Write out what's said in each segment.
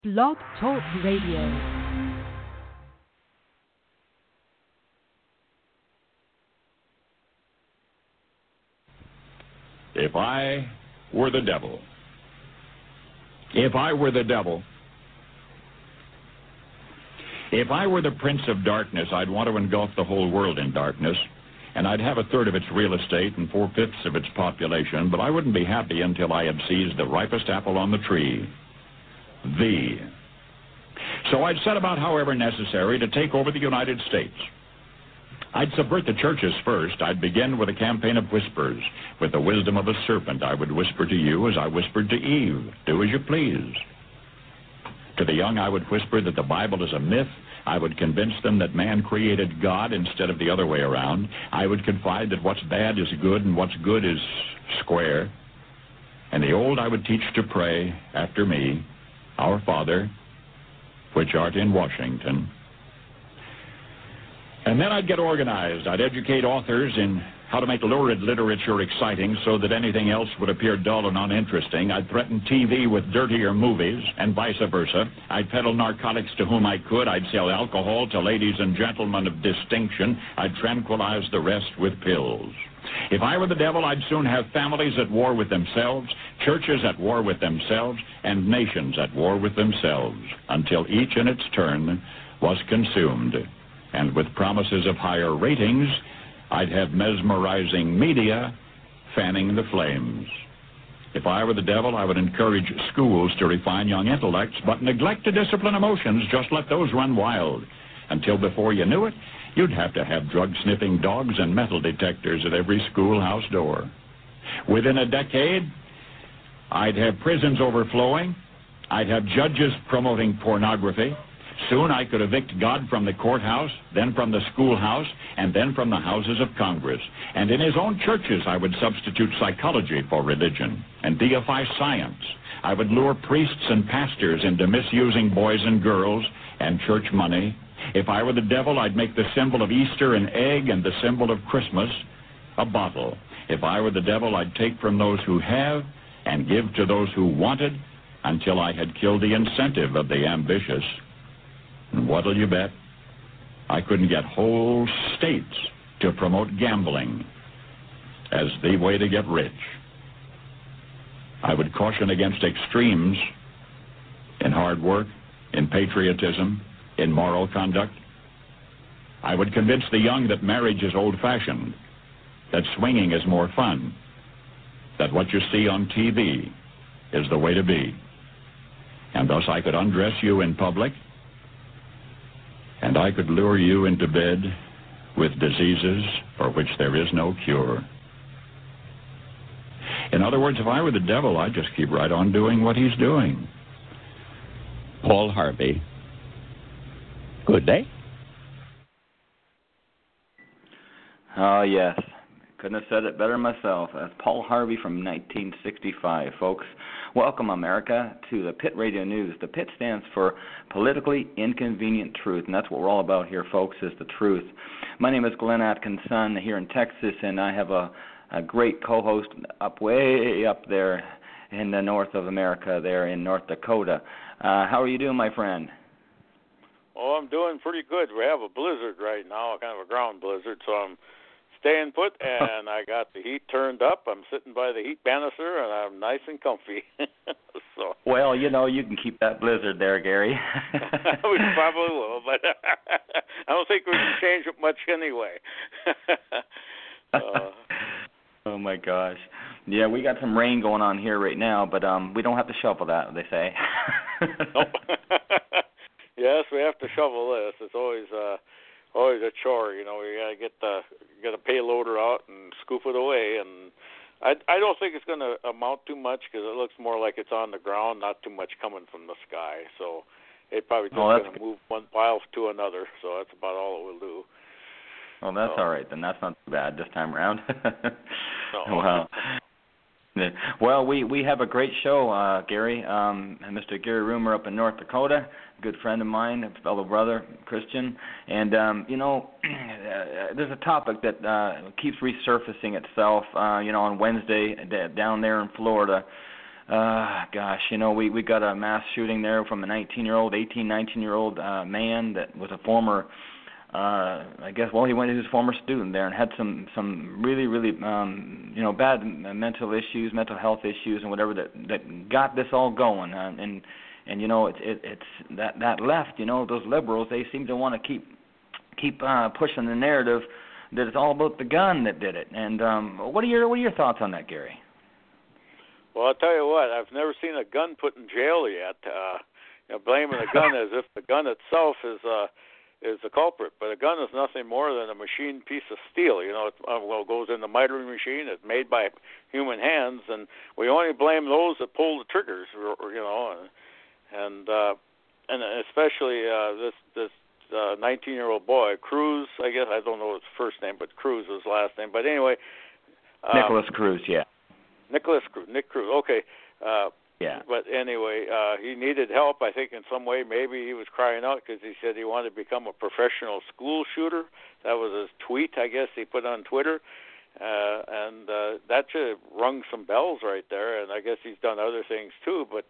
Blog Talk Radio. If I were the devil, if I were the devil, if I were the prince of darkness, I'd want to engulf the whole world in darkness, and I'd have a third of its real estate and 4/5 of its population, but I wouldn't be happy until I had seized the ripest apple on the tree, thee. So I'd set about, however necessary, to take over the United States. I'd subvert the churches first. I'd begin with a campaign of whispers. With the wisdom of a serpent, I would whisper to you as I whispered to Eve, do as you please. To the young, I would whisper that the Bible is a myth. I would convince them that man created God instead of the other way around. I would confide that what's bad is good and what's good is square. And the old I would teach to pray after me, Our Father, which art in Washington. And then I'd get organized. I'd educate authors in how to make lurid literature exciting so that anything else would appear dull and uninteresting. I'd threaten TV with dirtier movies and vice versa. I'd peddle narcotics to whom I could. I'd sell alcohol to ladies and gentlemen of distinction. I'd tranquilize the rest with pills. If I were the devil, I'd soon have families at war with themselves, churches at war with themselves, and nations at war with themselves, until each in its turn was consumed. And with promises of higher ratings, I'd have mesmerizing media fanning the flames. If I were the devil, I would encourage schools to refine young intellects, but neglect to discipline emotions. Just let those run wild. Until before you knew it, you'd have to have drug-sniffing dogs and metal detectors at every schoolhouse door. Within a decade, I'd have prisons overflowing. I'd have judges promoting pornography. Soon I could evict God from the courthouse, then from the schoolhouse, and then from the houses of Congress. And in his own churches, I would substitute psychology for religion and deify science. I would lure priests and pastors into misusing boys and girls and church money. If I were the devil, I'd make the symbol of Easter an egg and the symbol of Christmas a bottle. If I were the devil, I'd take from those who have and give to those who wanted until I had killed the incentive of the ambitious. And what'll you bet? I couldn't get whole states to promote gambling as the way to get rich. I would caution against extremes in hard work, in patriotism, in moral conduct. I would convince the young that marriage is old-fashioned, that swinging is more fun, that what you see on TV is the way to be. And thus I could undress you in public, and I could lure you into bed with diseases for which there is no cure. In other words, if I were the devil, I'd just keep right on doing what he's doing. Paul Harvey. Good day. Oh, yes. Couldn't have said it better myself. That's Paul Harvey from 1965, folks. Welcome, America, to the Pit Radio News. The Pit stands for Politically Inconvenient Truth, and that's what we're all about here, folks, is the truth. My name is Glenn Atkinson here in Texas, and I have a great co-host way up there in the north of America, there in North Dakota. How are you doing, my friend? Oh, I'm doing pretty good. We have a blizzard right now, kind of a ground blizzard, so I'm staying put, and I got the heat turned up. I'm sitting by the heat banister, and I'm nice and comfy. So. Well, you know, you can keep that blizzard there, Gary. We probably will, but I don't think we can change it much anyway. Oh, my gosh. Yeah, we got some rain going on here right now, but we don't have to shovel that, they say. Nope. Yes, we have to shovel this. It's always a chore, you know. We gotta get a payloader out and scoop it away, and I don't think it's going to amount too much because it looks more like it's on the ground, not too much coming from the sky. So it probably just going to move one pile to another. So that's about all it will do. Well, that's all right then. That's not too bad this time around. No. Wow. Well, we have a great show, Gary. Mr. Gary Roomer up in North Dakota, a good friend of mine, a fellow brother, Christian. And, you know, there's a topic that keeps resurfacing itself, you know, on Wednesday down there in Florida. Gosh, we got a mass shooting there from a 19-year-old man that was a former, he went to his former student there and had some really, really, bad mental health issues and whatever that got this all going. And it's that left, those liberals, they seem to want to keep pushing the narrative that it's all about the gun that did it. And what are your thoughts on that, Gary? Well, I'll tell you what, I've never seen a gun put in jail yet. Blaming a gun as if the gun itself is the culprit. But a gun is nothing more than a machined piece of steel. It goes in the mitery machine. It's made by human hands, and we only blame those that pull the triggers. And especially this 19-year-old boy, Cruz. I guess I don't know his first name, but Cruz was his last name. But anyway, Nicholas Cruz, yeah. Nick Cruz, okay. Yeah. But anyway, he needed help, I think, in some way. Maybe he was crying out because he said he wanted to become a professional school shooter. That was his tweet, I guess, he put on Twitter. And that should have rung some bells right there. And I guess he's done other things, too. But,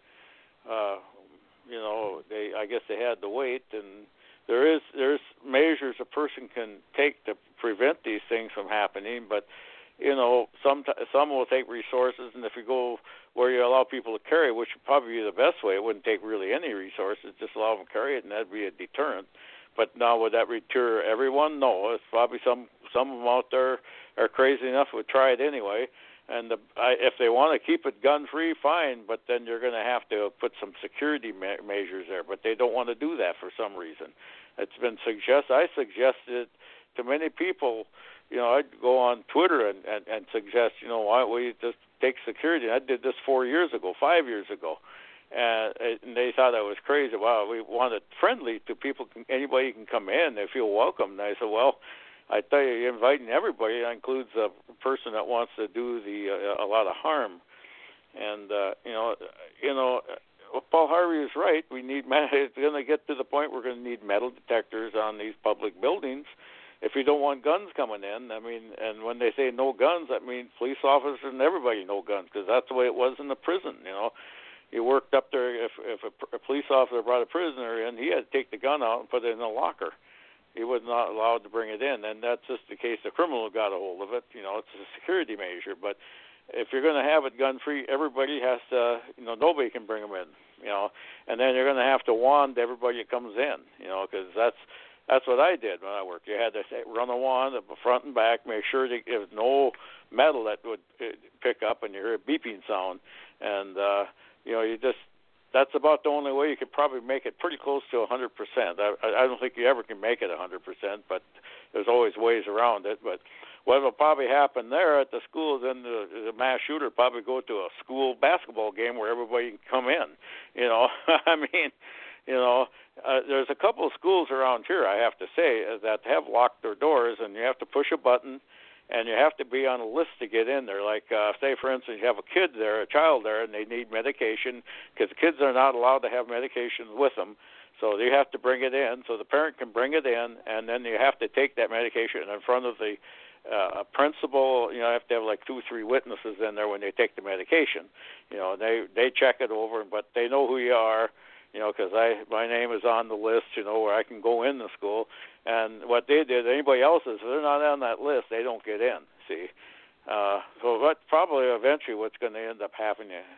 I guess they had to wait. And there's measures a person can take to prevent these things from happening. But some will take resources, and if you go where you allow people to carry, which would probably be the best way, it wouldn't take really any resources, just allow them to carry it, and that'd be a deterrent. But now, would that deter everyone? No. It's probably some of them out there are crazy enough to try it anyway. And if they want to keep it gun-free, fine, but then you're going to have to put some security measures there. But they don't want to do that for some reason. It's been I suggested to many people. I'd go on Twitter and suggest, why don't we just take security? I did this 5 years ago. And they thought I was crazy. Wow, we want it friendly to people. Anybody can come in. They feel welcome. And I said, well, I tell you, you're inviting everybody. That includes a person that wants to do a lot of harm. And, Paul Harvey is right. It's going to get to the point we're going to need metal detectors on these public buildings. If you don't want guns coming in, and when they say no guns, that means police officers and everybody no guns, because that's the way it was in the prison. You worked up there. If a police officer brought a prisoner in, he had to take the gun out and put it in a locker. He was not allowed to bring it in, and that's just the case. The criminal got a hold of it. It's a security measure. But if you're going to have it gun-free, everybody has to. Nobody can bring them in. And then you're going to have to wand everybody that comes in. Because that's what I did when I worked. You had to run a wand up front and back, make sure that there was no metal that would pick up, and you hear a beeping sound. And, that's about the only way you could probably make it pretty close to 100%. I don't think you ever can make it 100%, but there's always ways around it. But what will probably happen there at the school is then the mass shooter will probably go to a school basketball game where everybody can come in. There's a couple of schools around here, I have to say, that have locked their doors, and you have to push a button, and you have to be on a list to get in there. Like, say, for instance, you have a child there, and they need medication, because kids are not allowed to have medication with them. So you have to bring it in, so the parent can bring it in, and then you have to take that medication in front of the principal. You have to have like 2-3 witnesses in there when they take the medication. They check it over, but they know who you are. Because my name is on the list, where I can go in the school. And what they did, anybody else is, if they're not on that list, they don't get in, see. So that's probably eventually what's going to end up have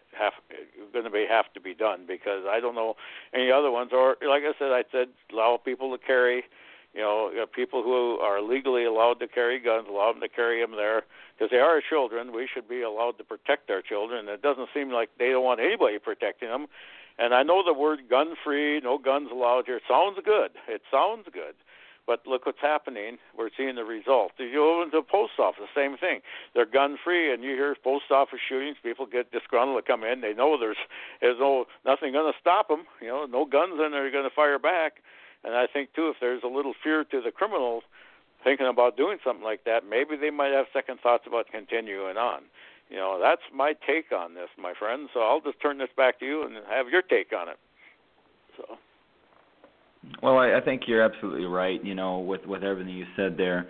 to be done, because I don't know any other ones. Or, like I said, allow people to carry, people who are legally allowed to carry guns, allow them to carry them there, because they are children. We should be allowed to protect our children. It doesn't seem like they don't want anybody protecting them. And I know the word gun-free, no guns allowed here, sounds good. It sounds good. But look what's happening. We're seeing the result. You go into the post office, same thing. They're gun-free, and you hear post office shootings. People get disgruntled to come in. They know there's nothing going to stop them. No guns in there are going to fire back. And I think, too, if there's a little fear to the criminals thinking about doing something like that, maybe they might have second thoughts about continuing on. That's my take on this, my friend. So I'll just turn this back to you and have your take on it. So. Well, I think you're absolutely right, with everything you said there.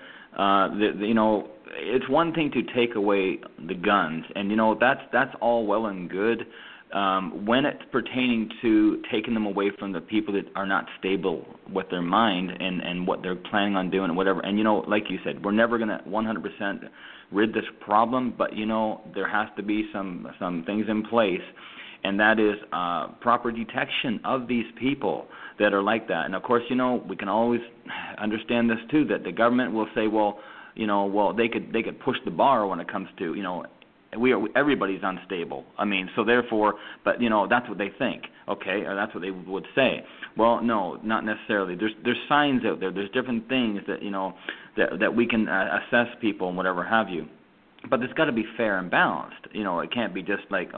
It's one thing to take away the guns, and, that's all well and good when it's pertaining to taking them away from the people that are not stable with their mind and what they're planning on doing and whatever. And, like you said, we're never going to 100% rid this problem, but, there has to be some things in place, and that is proper detection of these people that are like that. And, of course, we can always understand this, too, that the government will say, well, they could push the bar when it comes to, everybody's unstable. I mean, so therefore, but, that's what they think, okay, or that's what they would say. Well, no, not necessarily. There's signs out there. There's different things that, that we can assess people and whatever have you. But it's got to be fair and balanced. It can't be just like,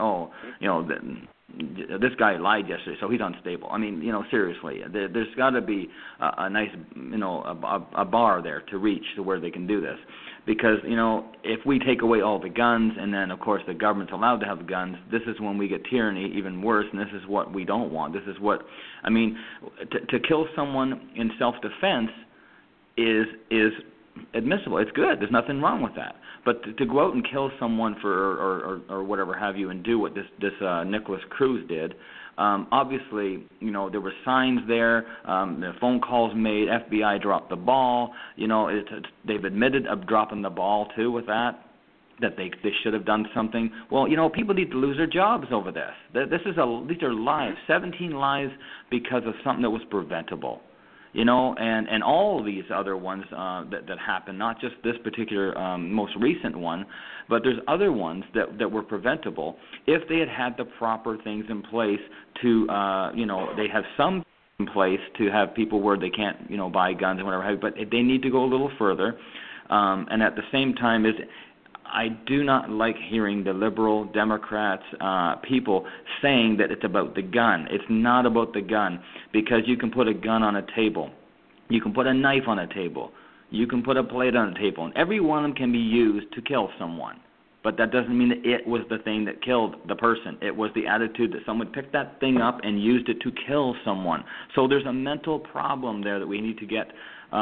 this guy lied yesterday, so he's unstable. I mean, seriously, there's got to be a nice, a bar there to reach to where they can do this. Because, if we take away all the guns and then, of course, the government's allowed to have guns, this is when we get tyranny even worse, and this is what we don't want. This is what, to kill someone in self-defense is admissible. It's good. There's nothing wrong with that. But to go out and kill someone for or whatever have you and do what this Nicholas Cruz did, obviously, there were signs there, the phone calls made, FBI dropped the ball, they've admitted of dropping the ball too with that they should have done something. Well, people need to lose their jobs over this. These are lives, 17 lives because of something that was preventable. And all of these other ones that happened, not just this particular most recent one, but there's other ones that were preventable if they had the proper things in place to, they have some in place to have people where they can't, buy guns and whatever, but they need to go a little further. And at the same time, I do not like hearing the liberal Democrats people saying that it's about the gun. It's not about the gun, because you can put a gun on a table. You can put a knife on a table. You can put a plate on a table. And every one of them can be used to kill someone. But that doesn't mean that it was the thing that killed the person. It was the attitude that someone picked that thing up and used it to kill someone. So there's a mental problem there that we need to get,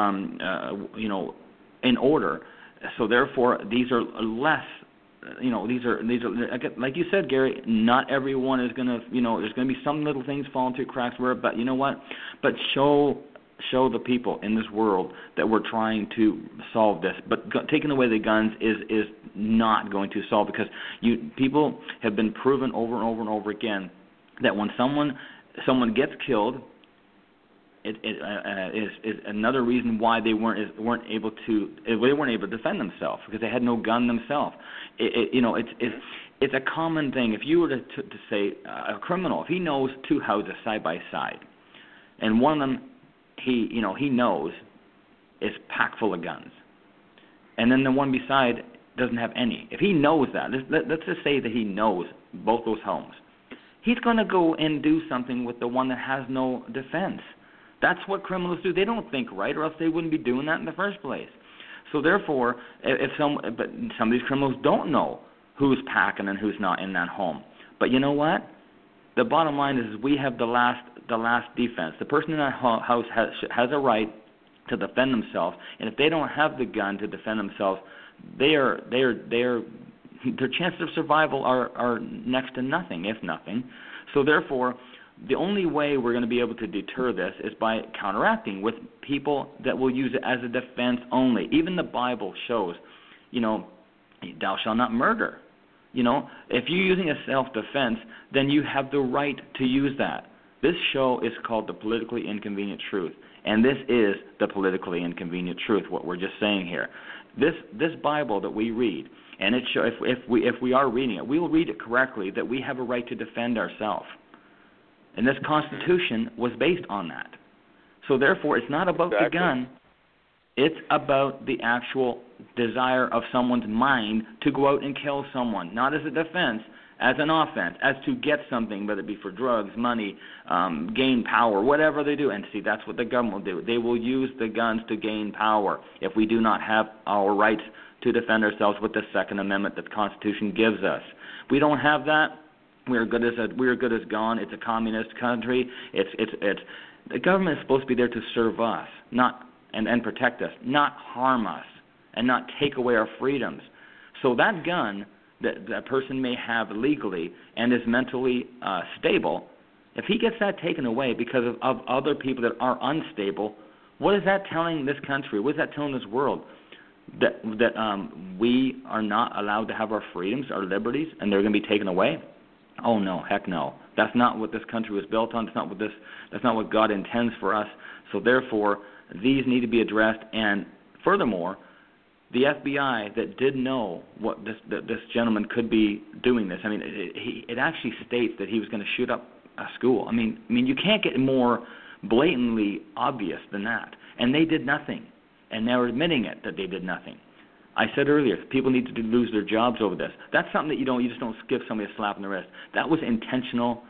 in order. So therefore, these are less. These are like you said, Gary. Not everyone is gonna. There's gonna be some little things falling through cracks where. But you know what? But show the people in this world that we're trying to solve this. But taking away the guns is not going to solve, because people have been proven over and over and over again that when someone gets killed, it is another reason why they weren't able to defend themselves, because they had no gun themselves. It's a common thing. If you were to say a criminal, if he knows two houses side by side, and one of them he knows is packed full of guns, and then the one beside doesn't have any. If he knows that, let's just say that he knows both those homes, he's going to go and do something with the one that has no defense. That's what criminals do. They don't think right, or else they wouldn't be doing that in the first place. So therefore, but some of these criminals don't know who's packing and who's not in that home. But you know what? The bottom line is we have the last defense. The person in that house has a right to defend themselves, and if they don't have the gun to defend themselves, their chances of survival are next to nothing, if nothing. So therefore, the only way we're going to be able to deter this is by counteracting with people that will use it as a defense only. Even the Bible shows, thou shalt not murder. If you're using a self-defense, then you have the right to use that. This show is called The Politically Inconvenient Truth, and this is the politically inconvenient truth, what we're just saying here. This Bible that we read, and it show, if we are reading it, we'll read it correctly, that we have a right to defend ourselves. And this Constitution was based on that. So therefore, it's not about the gun. It's about the actual desire of someone's mind to go out and kill someone, not as a defense, as an offense, as to get something, whether it be for drugs, money, gain power, whatever they do. And see, that's what the government will do. They will use the guns to gain power if we do not have our rights to defend ourselves with the Second Amendment that the Constitution gives us. If we don't have that, We're good as gone. It's a communist country. It's the government is supposed to be there to serve us, not and protect us, not harm us, and not take away our freedoms. So that gun that a person may have legally and is mentally stable, if he gets that taken away because of other people that are unstable, what is that telling this country? What is that telling this world? That we are not allowed to have our freedoms, our liberties, and they're going to be taken away? Oh no, heck no. That's not what this country was built on. That's not what God intends for us. So therefore, these need to be addressed. And furthermore, the FBI that did know what this gentleman could be doing this. I mean, it actually states that he was going to shoot up a school. I mean, you can't get more blatantly obvious than that. And they did nothing, and they're admitting it that they did nothing. I said earlier, people need to lose their jobs over this. That's something that you just don't give somebody a slap in the wrist. That was intentional,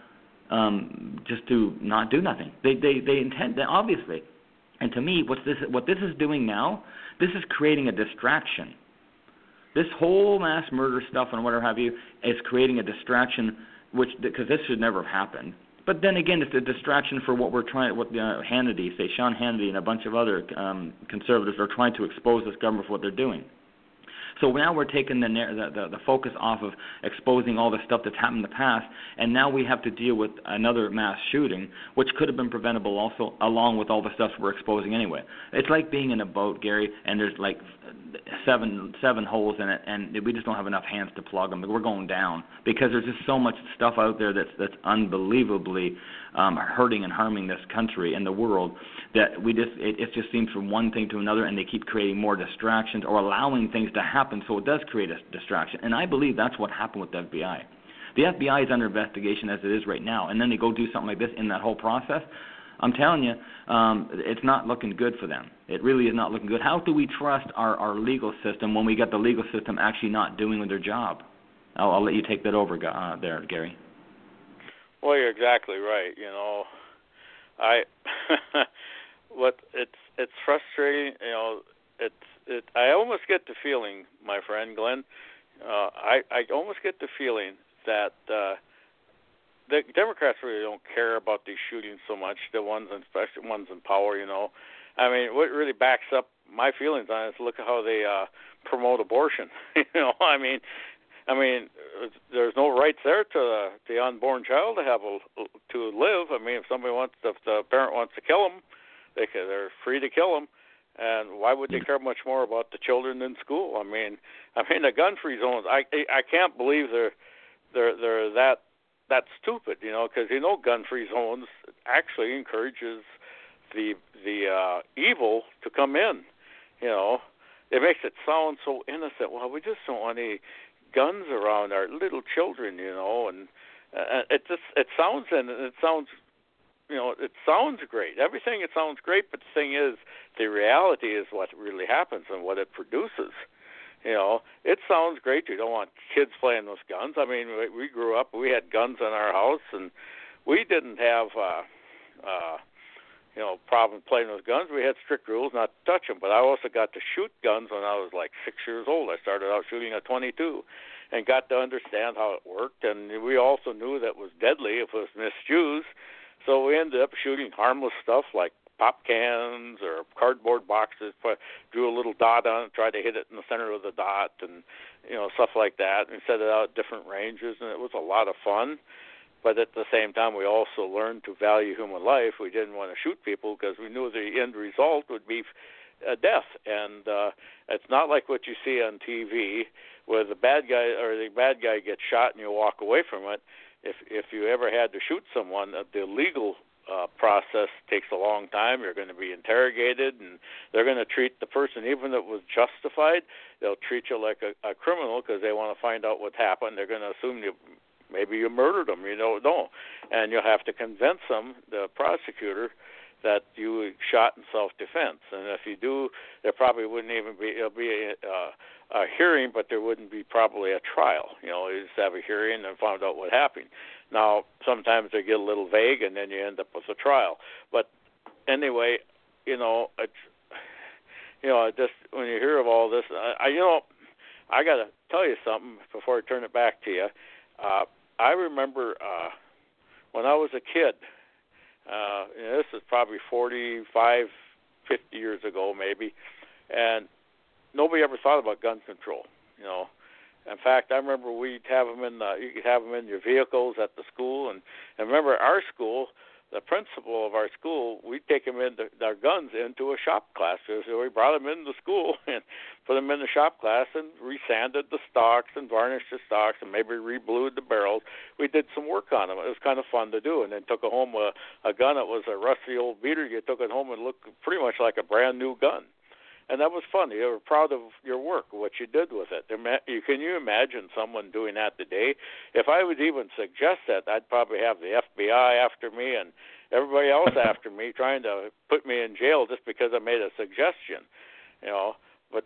just to not do nothing. They intend, obviously. And to me, what this is doing now, this is creating a distraction. This whole mass murder stuff and whatever have you is creating a distraction, because this should never have happened. But then again, it's a distraction for what Hannity, say Sean Hannity and a bunch of other conservatives are trying to expose this government for what they're doing. So now we're taking the focus off of exposing all the stuff that's happened in the past, and now we have to deal with another mass shooting, which could have been preventable also, along with all the stuff we're exposing anyway. It's like being in a boat, Gary, and there's like seven holes in it, and we just don't have enough hands to plug them. We're going down because there's just so much stuff out there that's unbelievably hurting and harming this country and the world that it just seems from one thing to another, and they keep creating more distractions or allowing things to happen, so it does create a distraction. And I believe that's what happened with the FBI. The FBI is under investigation as it is right now, and then they go do something like this in that whole process. I'm telling you, it's not looking good for them. It really is not looking good. How do we trust our legal system when we got the legal system actually not doing their job? I'll let you take that over there, Gary. Well, you're exactly right. You know, it's frustrating. You know, I almost get the feeling, my friend Glenn, I almost get the feeling that the Democrats really don't care about these shootings so much, the ones, especially ones in power, you know. I mean, what really backs up my feelings on it is look at how they promote abortion. You know, I mean, there's no rights there to the unborn child to live. I mean, if the parent wants to kill them, they're free to kill them. And why would they care much more about the children in school? I mean, the gun-free zones. I can't believe they're that stupid. You know, because gun-free zones actually encourages the evil to come in. You know, it makes it sound so innocent. Well, we just don't want any guns around our little children, you know, and it sounds great. Everything, it sounds great, but the thing is, the reality is what really happens and what it produces. You know, it sounds great. You don't want kids playing with guns. I mean, we grew up, we had guns in our house, and we didn't have problem playing with guns. We had strict rules not to touch them, but I also got to shoot guns when I was like 6 years old. I started out shooting a .22 and got to understand how it worked, and we also knew that it was deadly if it was misused, so we ended up shooting harmless stuff like pop cans or cardboard boxes, drew a little dot on it, tried to hit it in the center of the dot, and stuff like that, and set it out at different ranges, and it was a lot of fun. But at the same time, we also learned to value human life. We didn't want to shoot people because we knew the end result would be death. And it's not like what you see on TV, where the bad guy gets shot and you walk away from it. If you ever had to shoot someone, the legal process takes a long time. You're going to be interrogated, and they're going to treat the person, even if it was justified, they'll treat you like a criminal because they want to find out what happened. They're going to assume maybe you murdered them, you don't know. And you'll have to convince them, the prosecutor, that you shot in self-defense. And if you do, there probably wouldn't even be, it'll be a hearing, but there wouldn't be probably a trial. You just have a hearing and find out what happened. Now, sometimes they get a little vague, and then you end up with a trial. But anyway, it's, just when you hear of all this, I got to tell you something before I turn it back to you. I remember when I was a kid, this is probably 45, 50 years ago maybe, and nobody ever thought about gun control, In fact, I remember we'd have them you could have them in your vehicles at the school, and remember our school, the principal of our school, we'd take them our guns into a shop class. So we brought them into school and put them in the shop class and resanded the stocks and varnished the stocks and maybe reblued the barrels. We did some work on them. It was kind of fun to do, and then took home a gun that was a rusty old beater. You took it home and looked pretty much like a brand new gun. And that was fun. You were proud of your work, what you did with it. Can you imagine someone doing that today? If I would even suggest that, I'd probably have the FBI after me and everybody else after me trying to put me in jail just because I made a suggestion, But,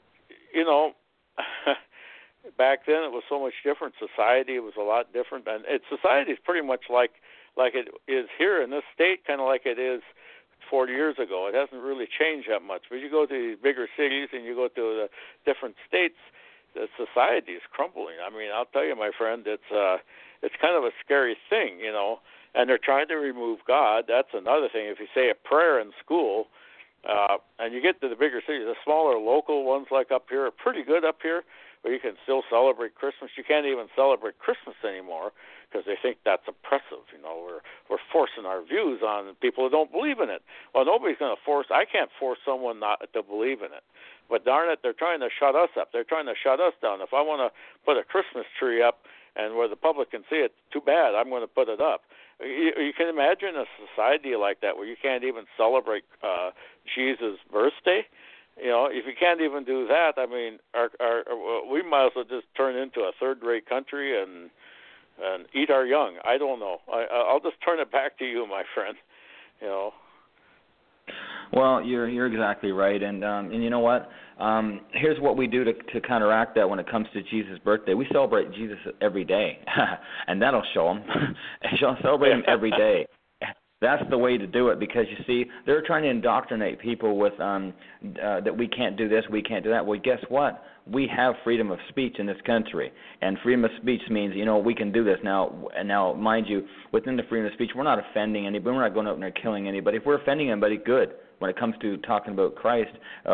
back then it was so much different. Society was a lot different. And society is pretty much like it is here in this state, kind of like it is 40 years ago. It hasn't really changed that much. But you go to these bigger cities and you go to the different states, the society is crumbling. I mean, I'll tell you, my friend, it's kind of a scary thing, And they're trying to remove God. That's another thing. If you say a prayer in school, and you get to the bigger cities, the smaller local ones like up here are pretty good up here, where you can still celebrate Christmas. You can't even celebrate Christmas anymore because they think that's oppressive. We're forcing our views on people who don't believe in it. Well, nobody's going to force. I can't force someone not to believe in it. But darn it, they're trying to shut us up. They're trying to shut us down. If I want to put a Christmas tree up and where the public can see it, too bad. I'm going to put it up. You can imagine a society like that where you can't even celebrate Jesus' birthday. If you can't even do that, I mean, we might as well just turn into a third-rate country and eat our young. I don't know. I'll just turn it back to you, my friend. Well, you're exactly right, and you know what? Here's what we do to counteract that when it comes to Jesus' birthday. We celebrate Jesus every day, and that'll show him. Celebrate him every day. That's the way to do it, because you see, they're trying to indoctrinate people with that we can't do this, we can't do that. Well, guess what? We have freedom of speech in this country, and freedom of speech means we can do this now. And now, mind you, within the freedom of speech, we're not offending anybody. We're not going out there killing anybody. If we're offending anybody, good. When it comes to talking about Christ,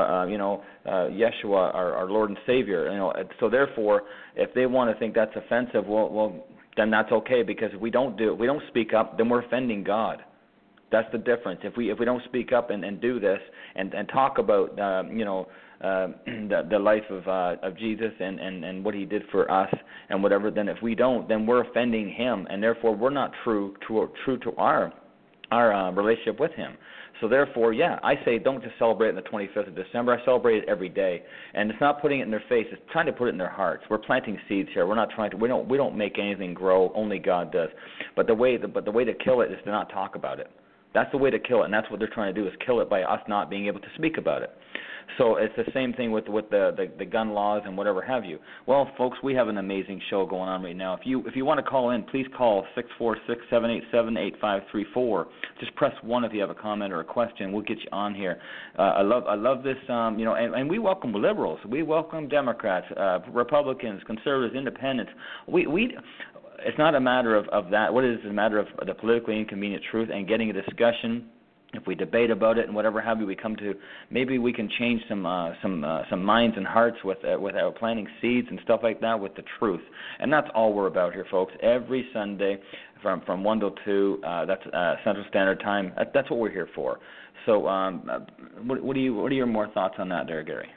Yeshua, our Lord and Savior, so therefore, if they want to think that's offensive, well, then that's okay, because if we don't speak up, then we're offending God. That's the difference. If we don't speak up and do this and talk about the life of Jesus and what he did for us and whatever, then if we don't, then we're offending him, and therefore we're not true to our relationship with him. So therefore, I say don't just celebrate it on the 25th of December. I celebrate it every day, and it's not putting it in their face. It's trying to put it in their hearts. We're planting seeds here. We're not trying to. We don't make anything grow. Only God does. But the way to kill it is to not talk about it. That's the way to kill it, and that's what they're trying to do, is kill it by us not being able to speak about it. So it's the same thing with the gun laws and whatever have you. Well, folks, we have an amazing show going on right now. If you want to call in, please call 646-787-8534. Just press 1 if you have a comment or a question. We'll get you on here. I love this, and we welcome liberals. We welcome Democrats, Republicans, conservatives, independents. It's not a matter of that. What it is a matter of the politically inconvenient truth and getting a discussion. If we debate about it and whatever have you, we come to maybe we can change some minds and hearts with planting seeds and stuff like that with the truth. And that's all we're about here, folks. Every Sunday from 1 till 2, that's Central Standard Time. That's what we're here for. So, what are your more thoughts on that, there, Gary?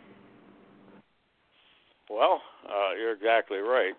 Well, you're exactly right.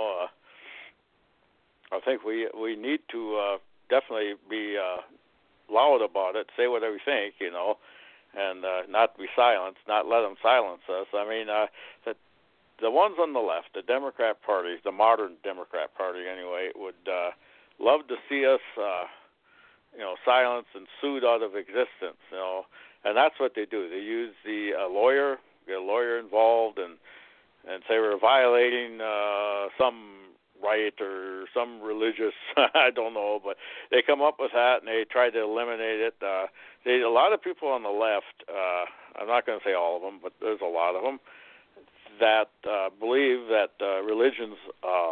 I think we need to definitely be loud about it, say what we think, and not be silenced, not let them silence us. I mean, the ones on the left, the Democrat Party, the modern Democrat Party anyway, would love to see us, silenced and sued out of existence, and that's what they do. They use the lawyer, get a lawyer involved, and say we're violating some right or some religious, I don't know, but they come up with that and they try to eliminate it. A lot of people on the left, I'm not going to say all of them, but there's a lot of them that believe that religion's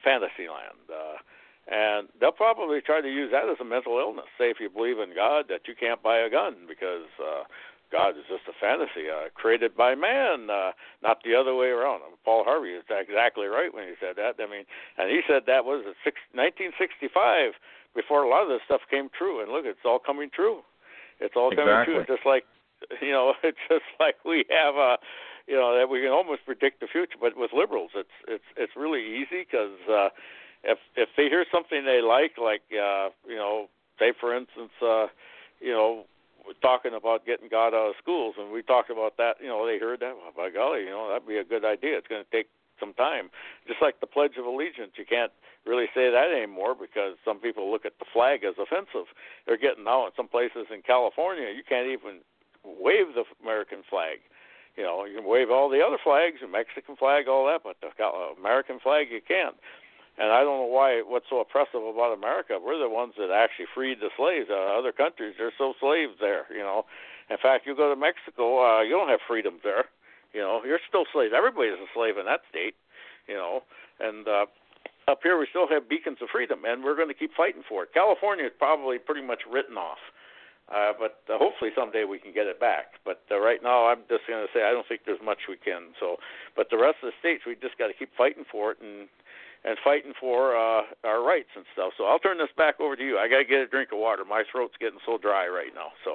fantasy land. And they'll probably try to use that as a mental illness. Say if you believe in God, that you can't buy a gun because God is just a fantasy created by man, not the other way around. Paul Harvey is exactly right when he said that. I mean, and he said that was 1965 before a lot of this stuff came true. And look, it's all coming true. It's all coming true. It's just like, it's just like we have that we can almost predict the future. But with liberals, it's really easy because if they hear something they like say for instance, we're talking about getting God out of schools, and we talked about that. They heard that. Well, by golly, that'd be a good idea. It's going to take some time. Just like the Pledge of Allegiance, you can't really say that anymore because some people look at the flag as offensive. They're getting now in some places in California, you can't even wave the American flag. You can wave all the other flags, the Mexican flag, all that, but the American flag you can't. And I don't know what's so oppressive about America. We're the ones that actually freed the slaves. Other countries, they're still slaves there, In fact, you go to Mexico, you don't have freedoms there. You're still slaves. Everybody's a slave in that state, And up here we still have beacons of freedom, and we're going to keep fighting for it. California is probably pretty much written off. But hopefully someday we can get it back. But right now I'm just going to say I don't think there's much we can. But the rest of the states, we just got to keep fighting for it and fighting for our rights and stuff. So I'll turn this back over to you. I got to get a drink of water. My throat's getting so dry right now. So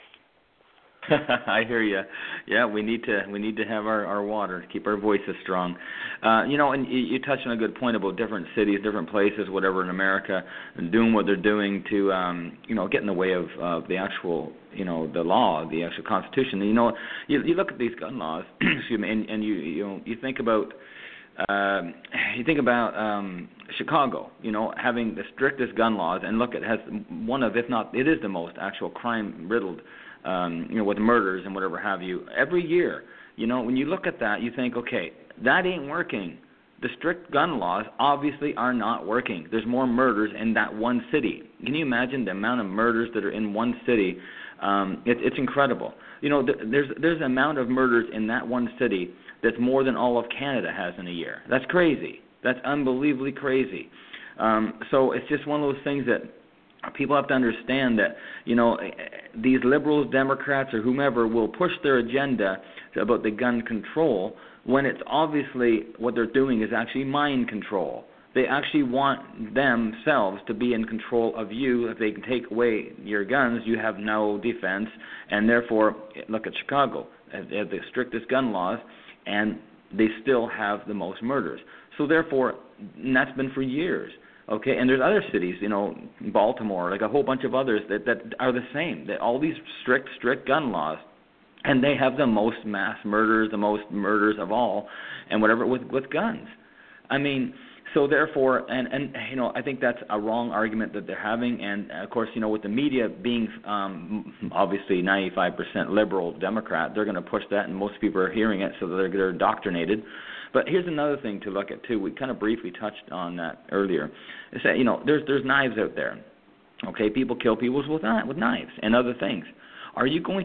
I hear you. Yeah, we need to have our water to keep our voices strong. And you touched on a good point about different cities, different places, whatever in America, and doing what they're doing to get in the way of the actual the law, the actual Constitution. You look at these gun laws, excuse me, and you think about. Chicago, having the strictest gun laws, and look, it has one of, if not, it is the most actual crime-riddled, with murders and whatever have you. Every year, when you look at that, you think, okay, that ain't working. The strict gun laws obviously are not working. There's more murders in that one city. Can you imagine the amount of murders that are in one city? It's incredible. There's an amount of murders in that one city that's more than all of Canada has in a year. That's crazy. That's unbelievably crazy. So it's just one of those things that people have to understand that, these liberals, Democrats, or whomever will push their agenda about the gun control when it's obviously what they're doing is actually mind control. They actually want themselves to be in control of you. If they can take away your guns, you have no defense. And therefore, look at Chicago. They have the strictest gun laws, and they still have the most murders. So therefore, and that's been for years. Okay, and there's other cities, Baltimore, like a whole bunch of others that are the same. That all these strict gun laws, and they have the most mass murders, the most murders of all, and whatever with guns. I mean, so therefore, and I think that's a wrong argument that they're having. And of course, with the media being obviously 95% liberal Democrat, they're going to push that, and most people are hearing it, so they're indoctrinated. But here's another thing to look at too. We kind of briefly touched on that earlier. Is that there's knives out there. Okay, people kill people with knives and other things. Are you going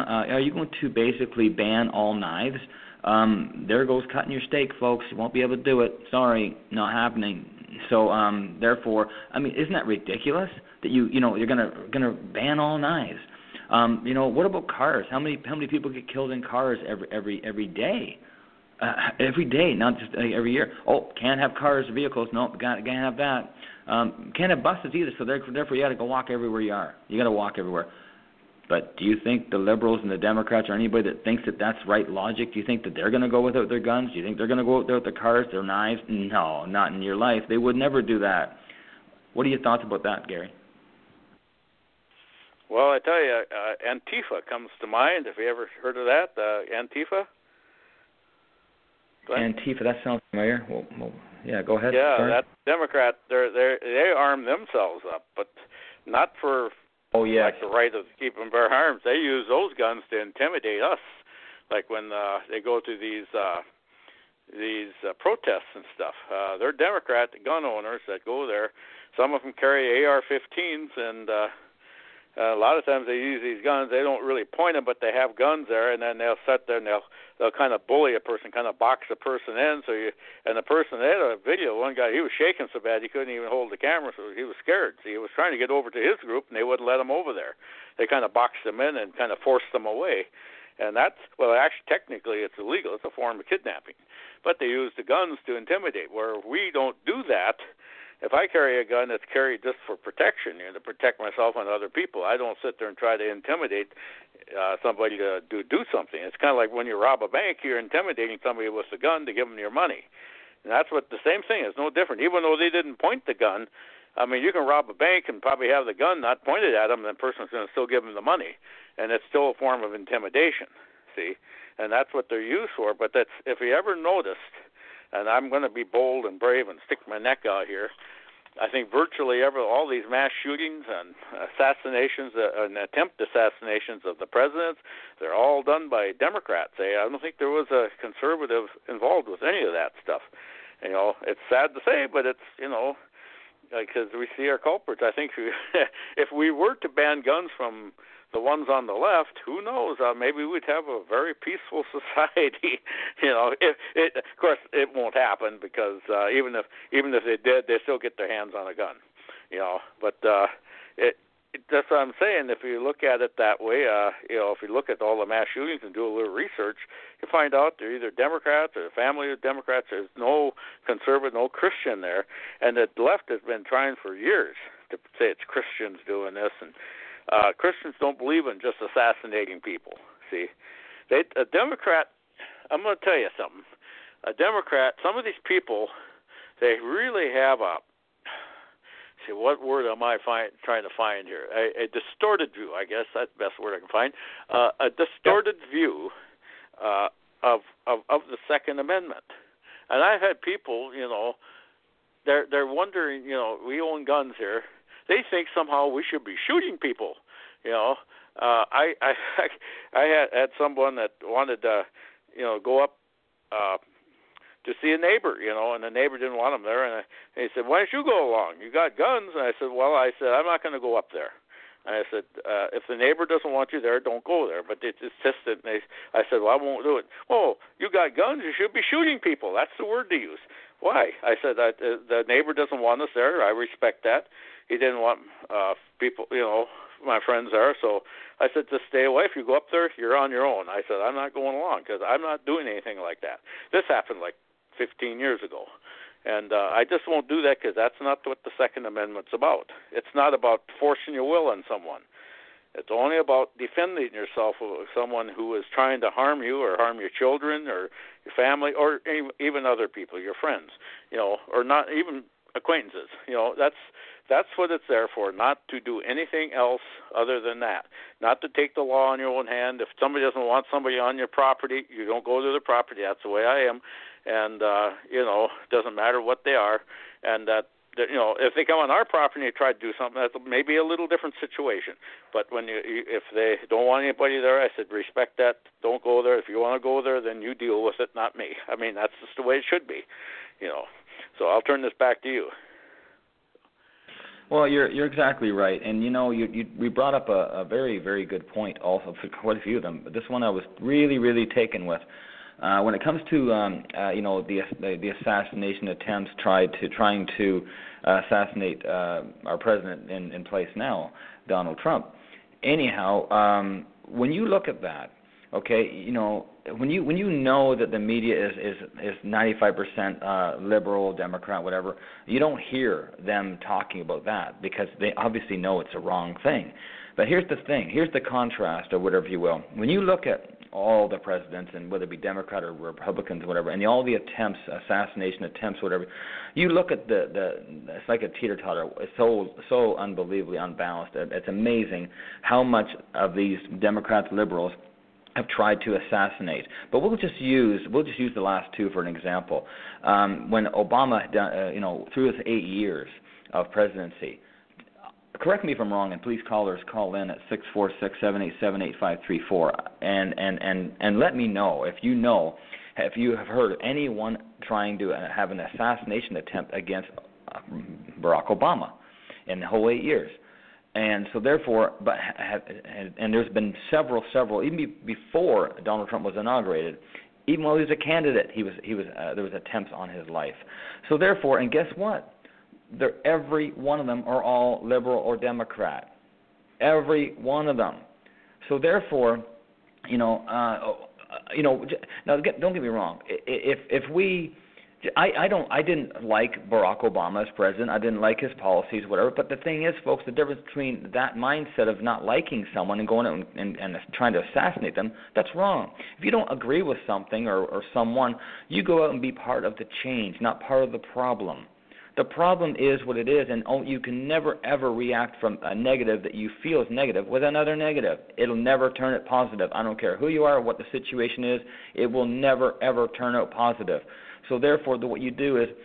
to basically ban all knives? There goes cutting your steak, folks. You won't be able to do it. Sorry, not happening. So therefore, I mean, isn't that ridiculous that you're gonna ban all knives? What about cars? How many people get killed in cars every day? Every day, not just every year. Oh, can't have cars or vehicles. Nope, can't have that. Can't have buses either. So therefore, you got to go walk everywhere you are. You got to walk everywhere. But do you think the liberals and the Democrats or anybody that thinks that that's right logic, do you think that they're going to go without their guns? Do you think they're going to go without their cars, their knives? No, not in your life. They would never do that. What are your thoughts about that, Gary? Well, I tell you, Antifa comes to mind. Have you ever heard of that, Antifa? Antifa, that sounds familiar. Well, yeah, go ahead. Yeah, sorry. that Democrat, they arm themselves up, but not for like the right of keep and bear arms. They use those guns to intimidate us, like when they go to these protests and stuff. They're Democrat gun owners that go there. Some of them carry AR-15s, A lot of times they use these guns. They don't really point them, but they have guns there, and then they'll sit there and they'll kind of bully a person, kind of box a person in. And the person, they had a video. One guy, he was shaking so bad he couldn't even hold the camera, so he was scared. See, he was trying to get over to his group, and they wouldn't let him over there. They kind of boxed him in and kind of forced him away. And that's, well, actually, technically, it's illegal. It's a form of kidnapping. But they use the guns to intimidate, where we don't do that. If I carry a gun, it's carried just for protection, to protect myself and other people. I don't sit there and try to intimidate somebody to do something. It's kind of like when you rob a bank, you're intimidating somebody with a gun to give them your money. And that's what the same thing is, no different. Even though they didn't point the gun, I mean, you can rob a bank and probably have the gun not pointed at them, and the person's going to still give them the money. And it's still a form of intimidation, see? And that's what they're used for. But that's, if you ever noticed, and I'm going to be bold and brave and stick my neck out here, I think virtually all these mass shootings and assassinations and attempt assassinations of the presidents, they're all done by Democrats. I don't think there was a conservative involved with any of that stuff. It's sad to say, but it's, because we see our culprits. I think if we were to ban guns from the ones on the left, who knows? Maybe we'd have a very peaceful society. Of course, it won't happen because even if they did, they still get their hands on a gun. But that's what I'm saying. If you look at it that way, if you look at all the mass shootings and do a little research, you find out they're either Democrats or the family of Democrats. There's no conservative, no Christian there, and the left has been trying for years to say it's Christians doing this, and Christians don't believe in just assassinating people. See, a Democrat. I'm going to tell you something. A Democrat. Some of these people, they really have a. See, what word am I trying to find here? A distorted view, I guess that's the best word I can find. A distorted view of the Second Amendment. And I've had people, they're wondering, we own guns here. They think somehow we should be shooting people. I had someone that wanted to, go up to see a neighbor, and the neighbor didn't want him there, and he said, "Why don't you go along? You got guns." And I said, "I'm not going to go up there." And I said, "If the neighbor doesn't want you there, don't go there." But they insisted, and I said, "Well, I won't do it." "Oh, you got guns? You should be shooting people." That's the word to use. Why? I said, the neighbor doesn't want us there. I respect that. He didn't want people, my friends there. So I said, just stay away. If you go up there, you're on your own. I said, I'm not going along because I'm not doing anything like that. This happened like 15 years ago. And I just won't do that because that's not what the Second Amendment's about. It's not about forcing your will on someone. It's only about defending yourself of someone who is trying to harm you or harm your children or your family or even other people, your friends, or not even acquaintances. That's what it's there for, not to do anything else other than that, not to take the law in your own hand. If somebody doesn't want somebody on your property, you don't go to their property. That's the way I am. And, doesn't matter what they are. And if they come on our property and try to do something, that's maybe a little different situation. But if they don't want anybody there, I said, respect that. Don't go there. If you want to go there, then you deal with it, not me. I mean, that's just the way it should be, So I'll turn this back to you. Well, you're exactly right, and we brought up a very, very good point also for quite a few of them. But this one I was really, really taken with. When it comes to the assassination attempts trying to assassinate our president in place now, Donald Trump. Anyhow, when you look at that, okay, when you know that the media is 95% liberal, Democrat, whatever, you don't hear them talking about that because they obviously know it's a wrong thing. But here's the thing, here's the contrast, or whatever you will. When you look at all the presidents, and whether it be Democrat or Republicans or whatever, and all the attempts, assassination attempts, whatever, you look at it's like a teeter-totter. It's so unbelievably unbalanced. It's amazing how much of these Democrats, liberals, have tried to assassinate. But we'll just use the last two for an example. When Obama, through his 8 years of presidency, correct me if I'm wrong, and please callers call in at 646-787-8534 and let me know if you have heard of anyone trying to have an assassination attempt against Barack Obama in the whole 8 years. And so therefore, and there's been several, even before Donald Trump was inaugurated, even while he was a candidate, there was attempts on his life. So therefore, and guess what? Every one of them are all liberal or Democrat. Every one of them. So therefore, now don't get me wrong. I didn't like Barack Obama as president. I didn't like his policies, whatever. But the thing is, folks, the difference between that mindset of not liking someone and going out and trying to assassinate them, that's wrong. If you don't agree with something or someone, you go out and be part of the change, not part of the problem. The problem is what it is, and you can never, ever react from a negative that you feel is negative with another negative. It'll never turn it positive. I don't care who you are or what the situation is. It will never, ever turn out positive. So therefore, what you do is,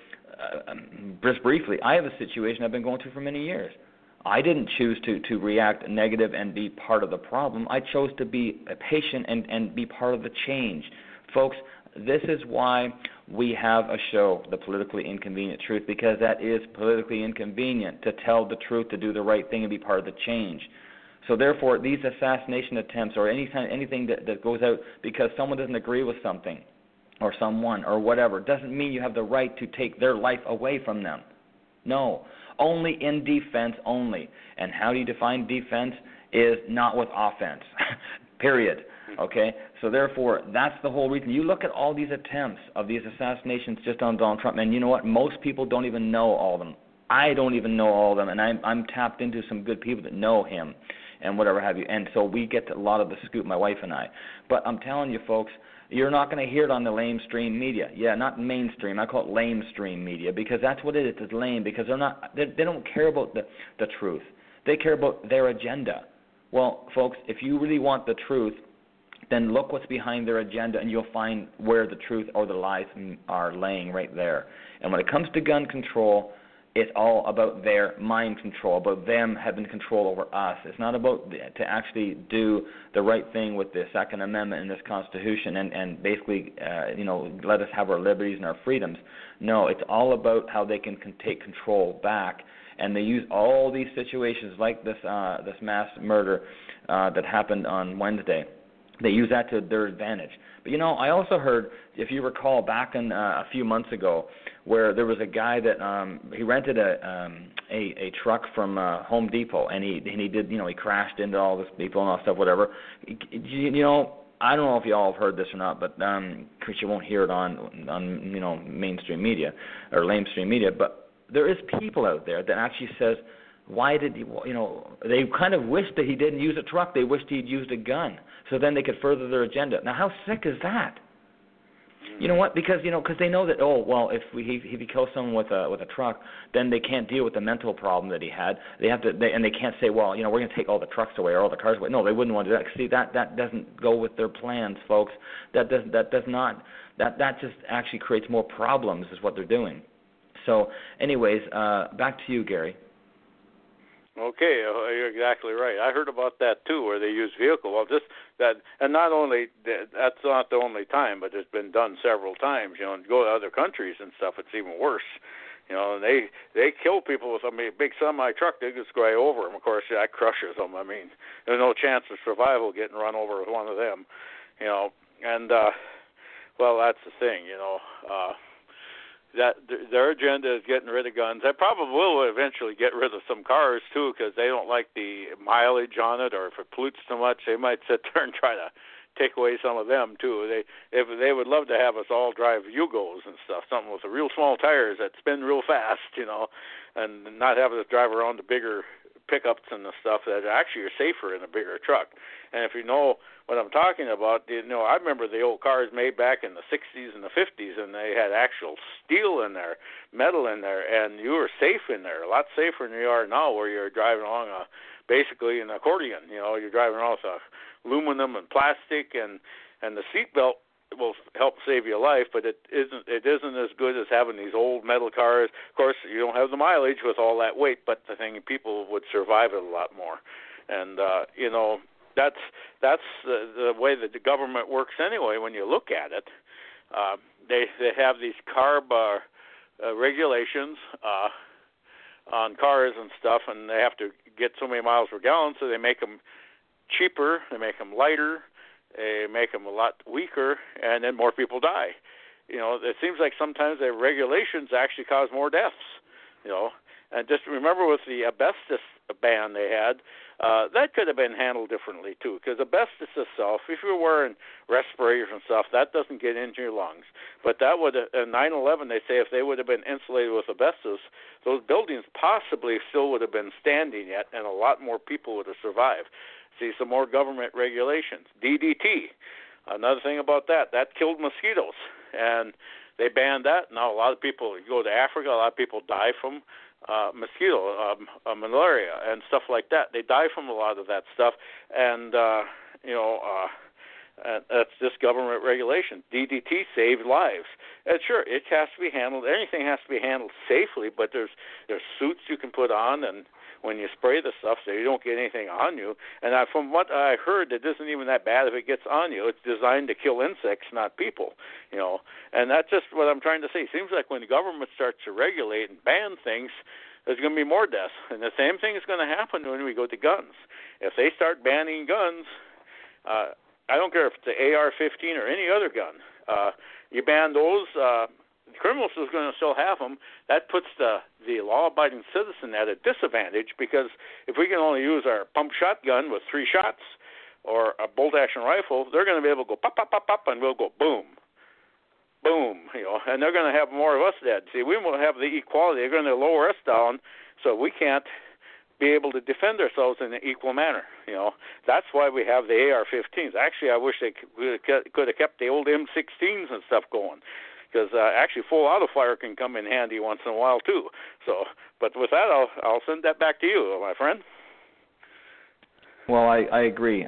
just briefly, I have a situation I've been going through for many years. I didn't choose to react negative and be part of the problem. I chose to be patient and be part of the change. Folks, this is why we have a show, The Politically Inconvenient Truth, because that is politically inconvenient to tell the truth, to do the right thing, and be part of the change. So therefore, these assassination attempts or anything that goes out because someone doesn't agree with something or someone or whatever doesn't mean you have the right to take their life away from them. No, only in defense only. And how do you define defense? Is not with offense, period. Okay, so therefore, that's the whole reason. You look at all these attempts of these assassinations just on Donald Trump, and you know what? Most people don't even know all of them. I don't even know all of them, and I'm tapped into some good people that know him and whatever have you. And so we get a lot of the scoop, my wife and I. But I'm telling you, folks, you're not going to hear it on the lamestream media. Yeah, not mainstream. I call it lamestream media because that's what it is. It's lame because they don't care about the truth. They care about their agenda. Well, folks, if you really want the truth, then look what's behind their agenda, and you'll find where the truth or the lies are laying right there. And when it comes to gun control, it's all about their mind control, about them having control over us. It's not about to actually do the right thing with the Second Amendment in this Constitution and basically, let us have our liberties and our freedoms. No, it's all about how they can take control back. And they use all these situations like this mass murder that happened on Wednesday. They use that to their advantage. But, I also heard, if you recall, back in a few months ago, where there was a guy that he rented a truck from Home Depot, and he did, he crashed into all this people and all stuff, whatever. I don't know if you all have heard this or not, but because you won't hear it on mainstream media or lamestream media, but there is people out there that actually says, why did he, they kind of wish that he didn't use a truck. They wished he'd used a gun so then they could further their agenda. Now, how sick is that? You know what? Because they know that, if he kills someone with a truck, then they can't deal with the mental problem that he had. They have to, and they can't say, we're going to take all the trucks away or all the cars away. No, they wouldn't want to do that. See, that doesn't go with their plans, folks. That just actually creates more problems, is what they're doing. So, anyways, back to you, Gary. Okay, you're exactly right. I heard about that too, where they use vehicle. Well, and not only that's not the only time, but it's been done several times. And go to other countries and stuff, it's even worse. And they kill people with a big semi truck. They just go right over them. Of course, that crushes them. I mean, there's no chance of survival getting run over with one of them. And that's the thing. That their agenda is getting rid of guns. They probably will eventually get rid of some cars too, because they don't like the mileage on it, or if it pollutes too much, they might sit there and try to take away some of them too. They would love to have us all drive Yugos and stuff, something with the real small tires that spin real fast, and not have us drive around the bigger pickups and the stuff that actually are safer in a bigger truck. And if you know what I'm talking about, I remember the old cars made back in the 60s and the 50s, and they had actual steel in there, metal in there, and you were safe in there, a lot safer than you are now, where you're driving along basically an accordion. You're driving around with aluminum and plastic, and the seatbelt will help save your life, but it isn't as good as having these old metal cars. Of course, you don't have the mileage with all that weight, but the thing, people would survive it a lot more. And that's the way that the government works anyway. When you look at it, they have these CARB regulations on cars and stuff, and they have to get so many miles per gallon, so they make them cheaper, they make them lighter, they make them a lot weaker, and then more people die. It seems like sometimes the regulations actually cause more deaths, And just remember with the asbestos ban they had, that could have been handled differently too, because asbestos itself, if you're wearing respirators and stuff, that doesn't get into your lungs. But that would, in 9/11, they say if they would have been insulated with asbestos, those buildings possibly still would have been standing yet, and a lot more people would have survived. See, some more government regulations. DDT, another thing about that killed mosquitoes, and they banned that. Now a lot of people go to Africa, a lot of people die from mosquito, malaria, and stuff like that. They die from a lot of that stuff, and that's just government regulation. DDT saved lives, and sure, it has to be handled. Anything has to be handled safely, but there's suits you can put on, and when you spray the stuff, so you don't get anything on you. And from what I heard, it isn't even that bad if it gets on you. It's designed to kill insects, not people. And that's just what I'm trying to say. It seems like when the government starts to regulate and ban things, there's going to be more deaths. And the same thing is going to happen when we go to guns. If they start banning guns, I don't care if it's the AR-15 or any other gun, you ban those, criminals is going to still have them. That puts the law-abiding citizen at a disadvantage, because if we can only use our pump shotgun with 3 shots or a bolt-action rifle, they're going to be able to go pop, pop, pop, pop, and we'll go boom, boom, and they're going to have more of us dead. See, we won't have the equality. They're going to lower us down, so we can't be able to defend ourselves in an equal manner. That's why we have the AR-15s. Actually, I wish they could have kept the old M16s and stuff going, because actually full auto fire can come in handy once in a while too. So, but with that, I'll send that back to you, my friend. Well, I agree.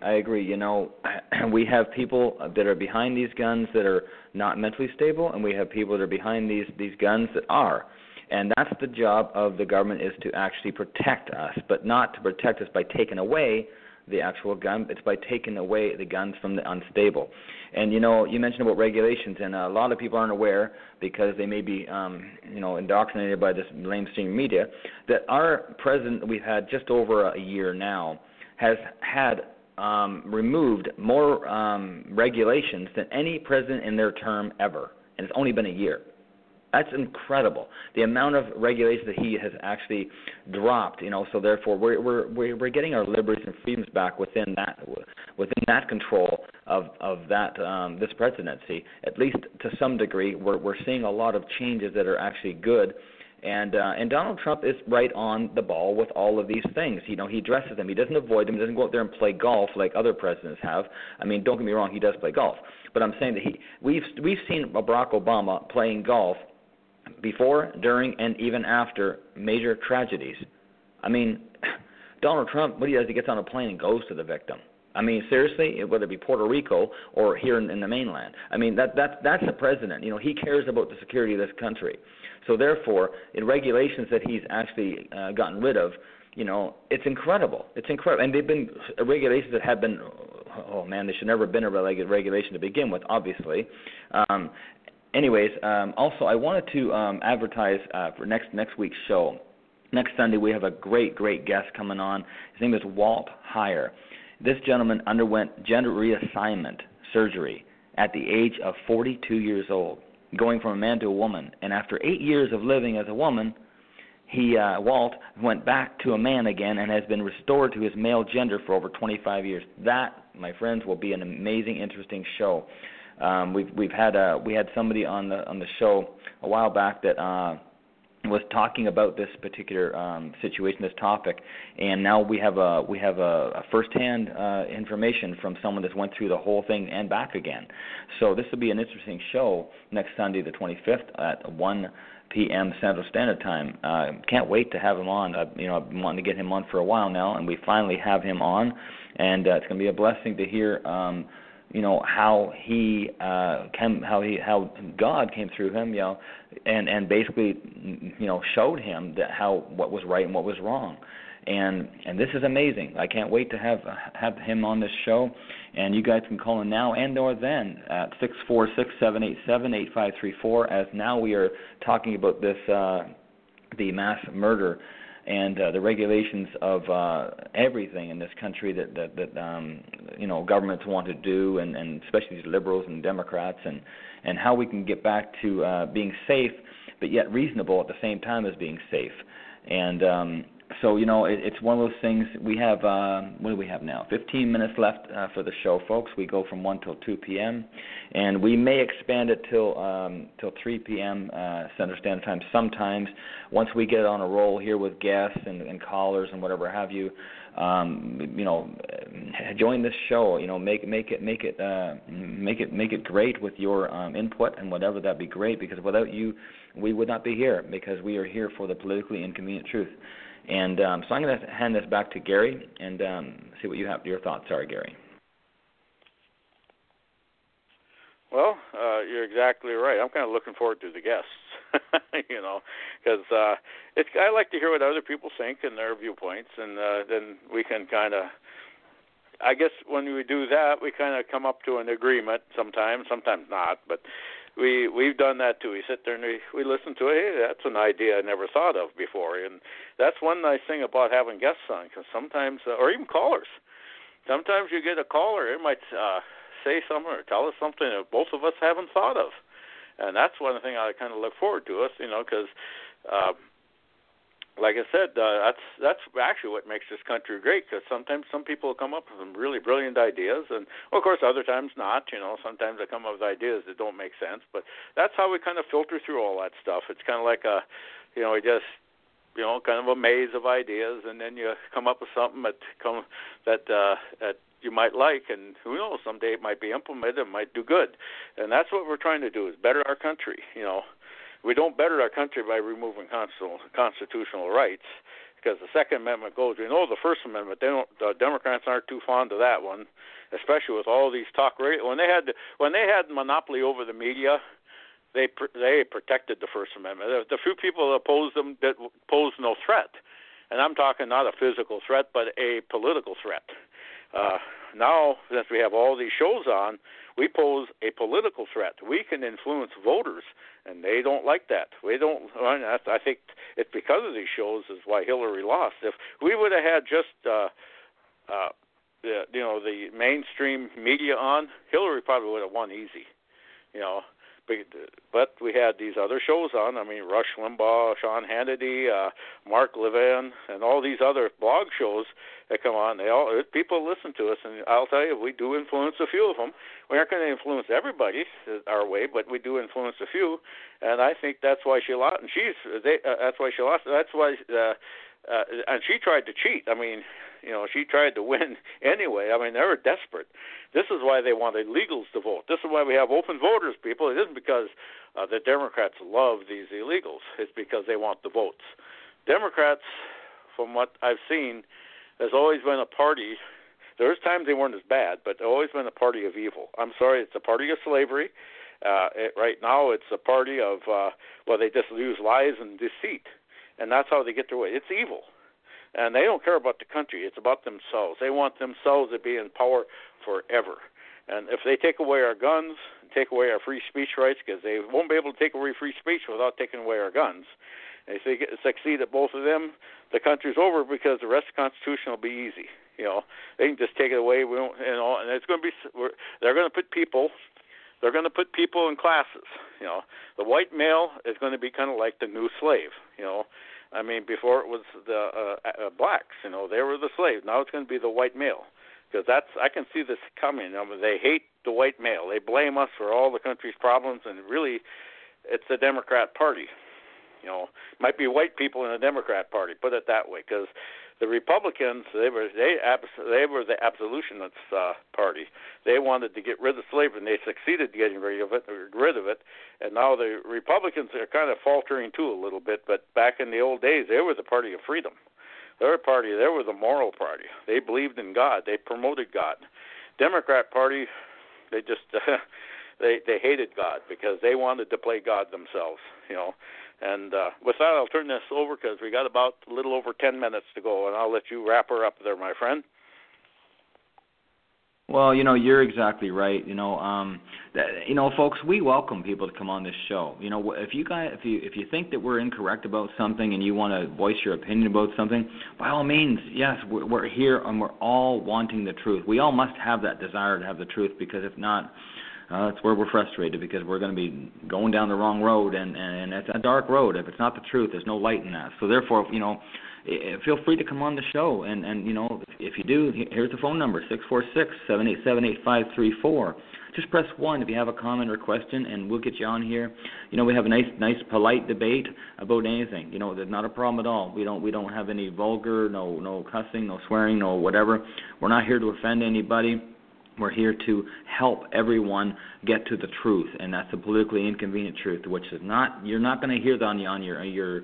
We have people that are behind these guns that are not mentally stable, and we have people that are behind these guns that are. And that's the job of the government, is to actually protect us, but not to protect us by taking away the actual gun. It's by taking away the guns from the unstable. And, you mentioned about regulations, and a lot of people aren't aware, because they may be, indoctrinated by this mainstream media, that our president we've had just over a year now has had removed more regulations than any president in their term ever, and it's only been a year. That's incredible, the amount of regulations that he has actually dropped. So therefore we're getting our liberties and freedoms back within that control of that this presidency. At least to some degree, we're seeing a lot of changes that are actually good. And Donald Trump is right on the ball with all of these things. He addresses them. He doesn't avoid them. He doesn't go out there and play golf like other presidents have. I mean, don't get me wrong, he does play golf. But I'm saying that we've seen Barack Obama playing golf before, during, and even after major tragedies. I mean, Donald Trump, what he does, he gets on a plane and goes to the victim. I mean, seriously, whether it be Puerto Rico or here in the mainland. I mean, that's the president. He cares about the security of this country. So therefore, in regulations that he's actually gotten rid of, it's incredible. It's incredible. And they've been regulations that have been, oh man, they should never have been a regulation to begin with, obviously. Also, I wanted to advertise for next week's show. Next Sunday, we have a great guest coming on. His name is Walt Heyer. This gentleman underwent gender reassignment surgery at the age of 42 years old, going from a man to a woman. And after 8 years of living as a woman, Walt went back to a man again and has been restored to his male gender for over 25 years. That, my friends, will be an amazing, interesting show. We had somebody on the show a while back that was talking about this particular situation, this topic, and now we have a firsthand information from someone that went through the whole thing and back again. So this will be an interesting show next Sunday, the 25th at 1 p.m. Central Standard Time. Can't wait to have him on. I've been wanting to get him on for a while now, and we finally have him on, and it's going to be a blessing to hear how God came through him, and basically, showed him what was right and what was wrong, and this is amazing. I can't wait to have him on this show, and you guys can call in now and or then at 646-787-8534. As now we are talking about this, the mass murder and the regulations of everything in this country that governments want to do, and especially these liberals and Democrats, and how we can get back to being safe, but yet reasonable at the same time as being safe. And so, it's one of those things. We have, what do we have now? 15 minutes left for the show, folks. We go from 1 till 2 p.m., and we may expand it till 3 p.m. Central Standard Time sometimes, once we get on a roll here with guests and callers and whatever have you. Join this show. Make it great with your input and whatever. That'd be great, because without you, we would not be here, because we are here for the politically inconvenient truth. And so I'm going to hand this back to Gary and see what your thoughts are, Gary. Well, you're exactly right. I'm kind of looking forward to the guests, because I like to hear what other people think and their viewpoints, and then we can kind of, I guess when we do that, we kind of come up to an agreement sometimes not, but we've done that too. We sit there and we listen to it. Hey, that's an idea I never thought of before, and that's one nice thing about having guests on, because sometimes, or even callers, sometimes you get a caller, it might say something or tell us something that both of us haven't thought of, and that's one thing I kind of look forward to us, because like I said, that's actually what makes this country great, because sometimes some people come up with some really brilliant ideas, and well, of course other times not. Sometimes they come up with ideas that don't make sense, but that's how we kind of filter through all that stuff. It's kind of like kind of a maze of ideas, and then you come up with something that you might like, and who knows, someday it might be implemented, it might do good, and that's what we're trying to do, is better our country. We don't better our country by removing constitutional rights, because the Second Amendment goes. We know the First Amendment. The Democrats aren't too fond of that one, especially with all these talk radio. When they had monopoly over the media, they protected the First Amendment. The few people that opposed them that posed no threat, and I'm talking not a physical threat, but a political threat. Now, since we have all these shows on, we pose a political threat. We can influence voters, and they don't like that. I think it's because of these shows is why Hillary lost. If we would have had just the mainstream media on, Hillary probably would have won easy. But we had these other shows on. I mean, Rush Limbaugh, Sean Hannity, Mark Levin, and all these other blog shows that come on. People listen to us, and I'll tell you, we do influence a few of them. We aren't going to influence everybody our way, but we do influence a few, and I think that's why she lost. And that's why she lost. That's why, and she tried to cheat. I mean, she tried to win anyway. I mean, they were desperate. This is why they wanted illegals to vote. This is why we have open voters, people. It isn't because the Democrats love these illegals. It's because they want the votes. Democrats, from what I've seen, has always been a party. There's times they weren't as bad, but they've always been a party of evil. I'm sorry, it's a party of slavery. Right now it's a party of, they just use lies and deceit, and that's how they get their way. It's evil. And they don't care about the country. It's about themselves. They want themselves to be in power forever. And if they take away our guns, take away our free speech rights, because they won't be able to take away free speech without taking away our guns. And if they succeed at both of them, the country's over, because the rest of the Constitution will be easy. They can just take it away. We don't, and it's going to be. They're going to put people. They're going to put people in classes. The white male is going to be kind of like the new slave. I mean, before it was the blacks, they were the slaves. Now it's going to be the white male, because I can see this coming. They hate the white male. They blame us for all the country's problems, and really, it's the Democrat Party. Might be white people in the Democrat Party, put it that way, because the Republicans, they were the absolutionists party. They wanted to get rid of slavery, and they succeeded getting rid of it. And now the Republicans are kind of faltering too a little bit. But back in the old days, they were the party of freedom. They were the moral party. They believed in God. They promoted God. Democrat Party, they just they hated God, because they wanted to play God themselves. And with that, I'll turn this over, because we got about a little over 10 minutes to go, and I'll let you wrap her up there, my friend. Well, you're exactly right. folks, we welcome people to come on this show. If you think that we're incorrect about something and you want to voice your opinion about something, by all means, yes, we're here and we're all wanting the truth. We all must have that desire to have the truth, because if not, that's where we're frustrated, because we're going to be going down the wrong road, and it's a dark road. If it's not the truth, there's no light in that. So therefore, feel free to come on the show, and if you do, here's the phone number, 646-787-8534. Just press 1 if you have a comment or question, and we'll get you on here. We have a nice, polite debate about anything. There's not a problem at all. We don't have any vulgar, no cussing, no swearing, no whatever. We're not here to offend anybody. We're here to help everyone get to the truth, and that's the politically inconvenient truth, which is you're not going to hear that on your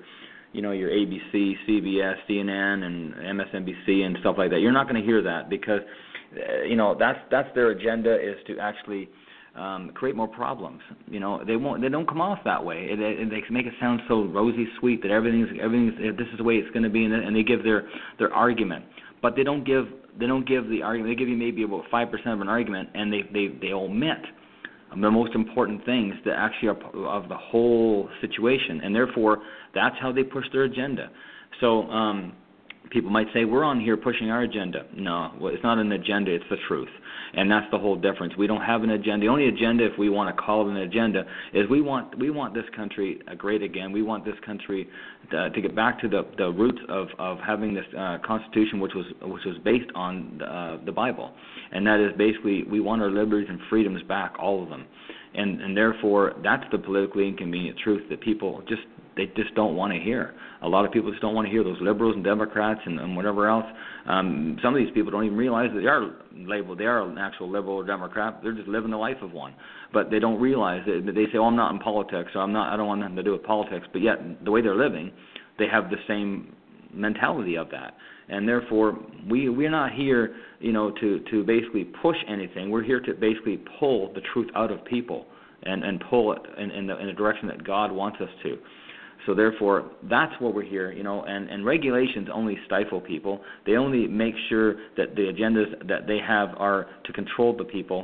ABC, CBS, CNN, and MSNBC and stuff like that. You're not going to hear that, because that's their agenda, is to actually create more problems. They don't come off that way. They make it sound so rosy sweet that everything's this is the way it's going to be, and they give their argument, but they don't give the argument. They give you maybe about 5% of an argument, and they omit the most important things that actually are of the whole situation, and therefore that's how they push their agenda. So people might say, we're on here pushing our agenda. No, it's not an agenda, it's the truth. And that's the whole difference. We don't have an agenda. The only agenda, if we want to call it an agenda, is we want this country great again. We want this country to get back to the roots of having this Constitution, which was based on the Bible. And that is basically, we want our liberties and freedoms back, all of them. And therefore, that's the politically inconvenient truth that people they just don't want to hear. A lot of people just don't want to hear, those liberals and Democrats and whatever else. Some of these people don't even realize that they are labeled, they are an actual liberal or Democrat. They're just living the life of one. But they don't realize that they say, I'm not in politics, or I don't want nothing to do with politics. But yet, the way they're living, they have the same mentality of that. And therefore, we're not here, to basically push anything. We're here to basically pull the truth out of people and pull it in the direction that God wants us to. So therefore, that's what we're here, and regulations only stifle people. They only make sure that the agendas that they have are to control the people,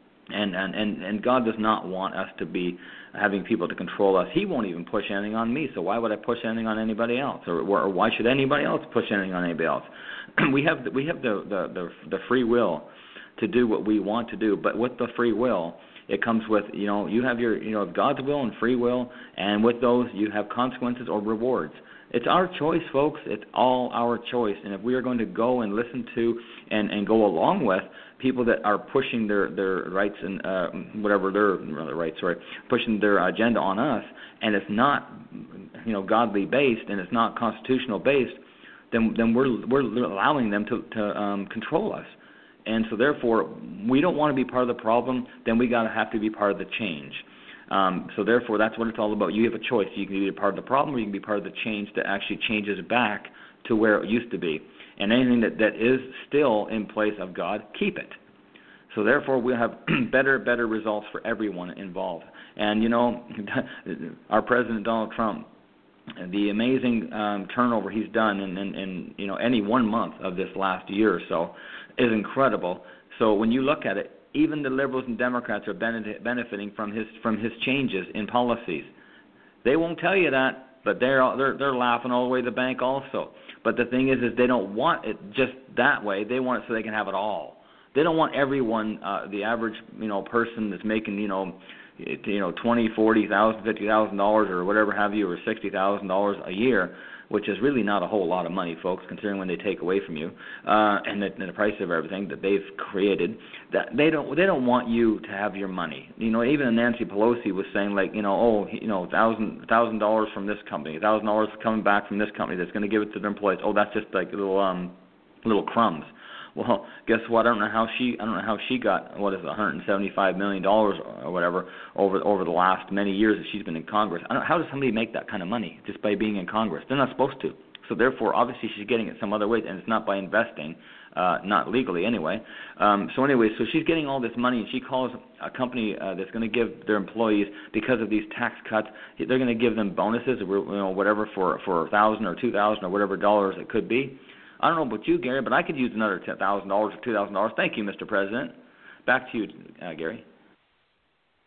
and God does not want us to be having people to control us. He won't even push anything on me, so why would I push anything on anybody else, or why should anybody else push anything on anybody else? We have the free will to do what we want to do, but with the free will, it comes with, you have your, God's will and free will, and with those you have consequences or rewards. It's our choice, folks. It's all our choice. And if we are going to go and listen to and go along with people that are pushing their rights and pushing their agenda on us, and it's not, godly based and it's not constitutional based, then we're allowing them to control us. And so therefore, we don't want to be part of the problem, then we have to be part of the change. So therefore, that's what it's all about. You have a choice. You can be a part of the problem, or you can be part of the change that actually changes back to where it used to be. And anything that is still in place of God, keep it. So therefore, we'll have better results for everyone involved. And, our President Donald Trump, the amazing turnover he's done in any 1 month of this last year or so is incredible. So when you look at it, even the liberals and Democrats are benefiting from his changes in policies. They won't tell you that, but they're laughing all the way to the bank also. But the thing is they don't want it just that way. They want it so they can have it all. They don't want everyone, the average person that's making $20,000, $40,000, $50,000 or whatever have you, or $60,000 a year, which is really not a whole lot of money, folks, considering when they take away from you and the price of everything that they've created. That they don't want you to have your money. Even Nancy Pelosi was saying $1,000 from this company, $1,000 coming back from this company that's going to give it to their employees. Oh, that's just like little crumbs. Well, guess what? I don't know how she got $175 million or whatever over the last many years that she's been in Congress. How does somebody make that kind of money just by being in Congress? They're not supposed to. So therefore, obviously, she's getting it some other way, and it's not by investing, not legally anyway. So she's getting all this money, and she calls a company that's going to give their employees, because of these tax cuts, they're going to give them bonuses, whatever for $1,000 or $2,000 or whatever dollars it could be. I don't know about you, Gary, but I could use another $10,000 or $2,000. Thank you, Mr. President. Back to you, Gary.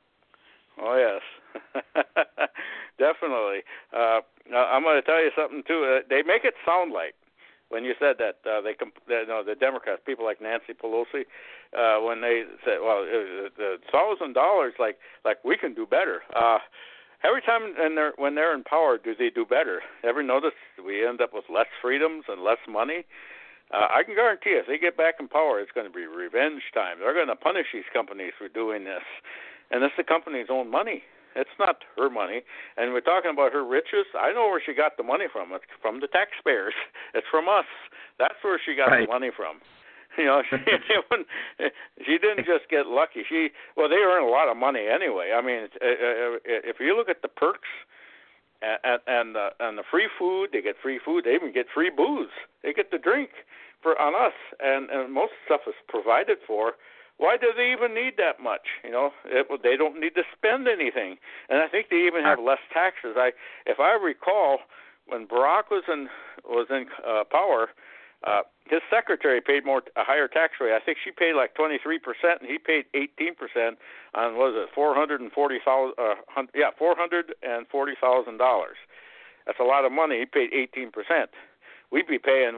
Oh, yes. Definitely. I'm going to tell you something, too. They make it sound like, when you said that, the Democrats, people like Nancy Pelosi, when they said, well, the $1,000, like we can do better. Every time when they're in power, do they do better? Ever notice we end up with less freedoms and less money? I can guarantee if they get back in power, it's going to be revenge time. They're going to punish these companies for doing this. And it's the company's own money. It's not her money. And we're talking about her riches. I know where she got the money from. It's from the taxpayers. It's from us. That's where she got the money from. You know, she didn't just get lucky. They earn a lot of money anyway. I mean, if you look at the perks and the free food, they get free food. They even get free booze. They get the drink on us, and most stuff is provided for. Why do they even need that much? You know, they don't need to spend anything, and I think they even have less taxes. If I recall, when Barack was in power, his secretary paid a higher tax rate. I think she paid like 23%, and he paid 18% on $440,000. That's a lot of money. He paid 18%. We'd be paying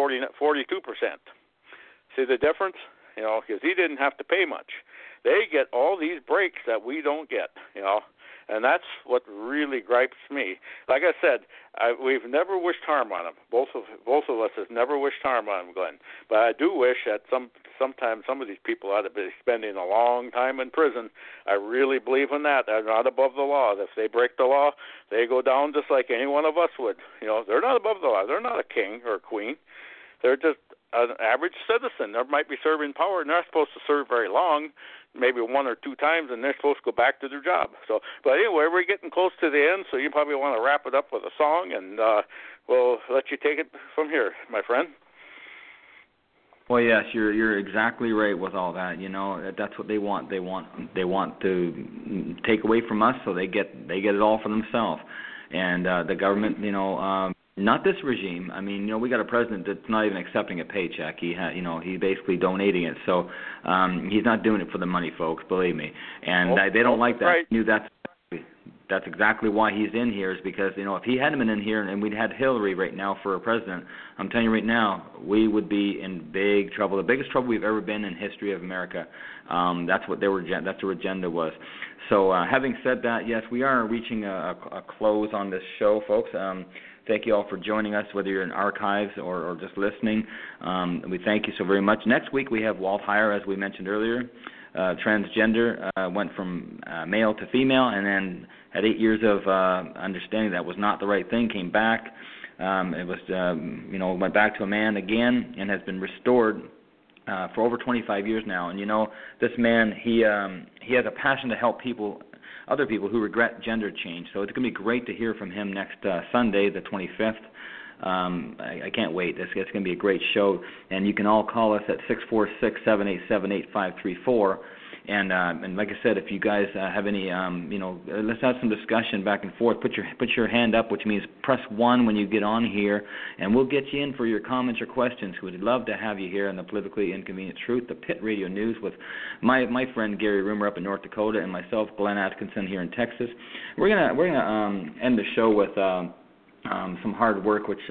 42%. See the difference? You know, because he didn't have to pay much. They get all these breaks that we don't get. You know. And that's what really gripes me. Like I said, we've never wished harm on him. Both of us have never wished harm on him, Glenn. But I do wish that sometimes some of these people ought to be spending a long time in prison. I really believe in that. They're not above the law. If they break the law, they go down just like any one of us would. You know, they're not above the law. They're not a king or a queen. They're just an average citizen. They might be serving power, and they're not supposed to serve very long, maybe 1 or 2 times, and they're supposed to go back to their job. But anyway, we're getting close to the end, so you probably want to wrap it up with a song, and we'll let you take it from here, my friend. Well, yes, you're exactly right with all that. You know, that's what they want. They want to take away from us, so they get it all for themselves. And the government, you know. Not this regime. I mean, you know, we got a president that's not even accepting a paycheck. He's basically donating it. So he's not doing it for the money, folks. Believe me. And they don't like that. Right. That's exactly why he's in here. Is because if he hadn't been in here and we'd had Hillary right now for a president, I'm telling you right now, we would be in big trouble. The biggest trouble we've ever been in history of America. That's what their agenda was. So having said that, yes, we are reaching a close on this show, folks. Thank you all for joining us, whether you're in archives or just listening. We thank you so very much. Next week we have Walt Heyer, as we mentioned earlier. Transgender, went from male to female, and then had 8 years of understanding that was not the right thing, came back. It was, went back to a man again and has been restored for over 25 years now. And, this man, he has a passion to help other people who regret gender change. So it's going to be great to hear from him next Sunday, the 25th. I can't wait. It's going to be a great show. And you can all call us at 646-787-8534. And like I said, if you guys have any, let's have some discussion back and forth. Put your hand up, which means press 1 when you get on here, and we'll get you in for your comments or questions. We'd love to have you here on the Politically Inconvenient Truth, the Pit Radio News, with my friend Gary Rumor up in North Dakota and myself, Glenn Atkinson, here in Texas. We're gonna end the show with some hard work, which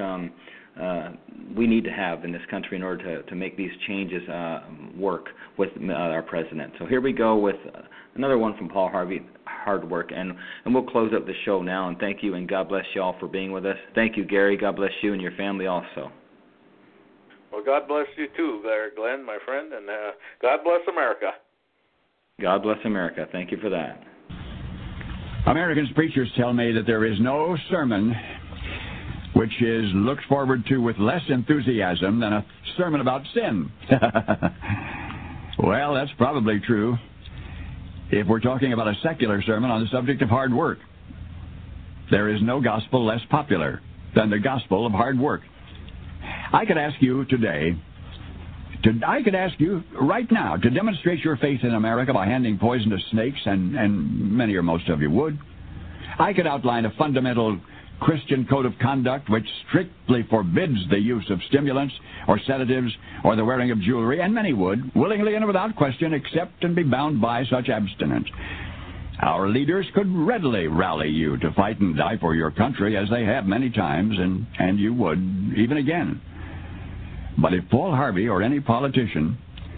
we need to have in this country in order to make these changes work with our president. So here we go with another one from Paul Harvey, hard work, and we'll close up the show now. And thank you, and God bless you all for being with us. Thank you, Gary. God bless you and your family also. Well, God bless you too, there, Glenn, my friend, and God bless America. God bless America. Thank you for that. Americans preachers tell me that there is no sermon which is looked forward to with less enthusiasm than a sermon about sin. Well, that's probably true if we're talking about a secular sermon on the subject of hard work. There is no gospel less popular than the gospel of hard work. I could ask you today, right now, to demonstrate your faith in America by handing poison to snakes, and many or most of you would. I could outline a fundamental Christian code of conduct which strictly forbids the use of stimulants or sedatives or the wearing of jewelry, and many would, willingly and without question, accept and be bound by such abstinence. Our leaders could readily rally you to fight and die for your country, as they have many times, and you would even again. But if Paul Harvey or any politician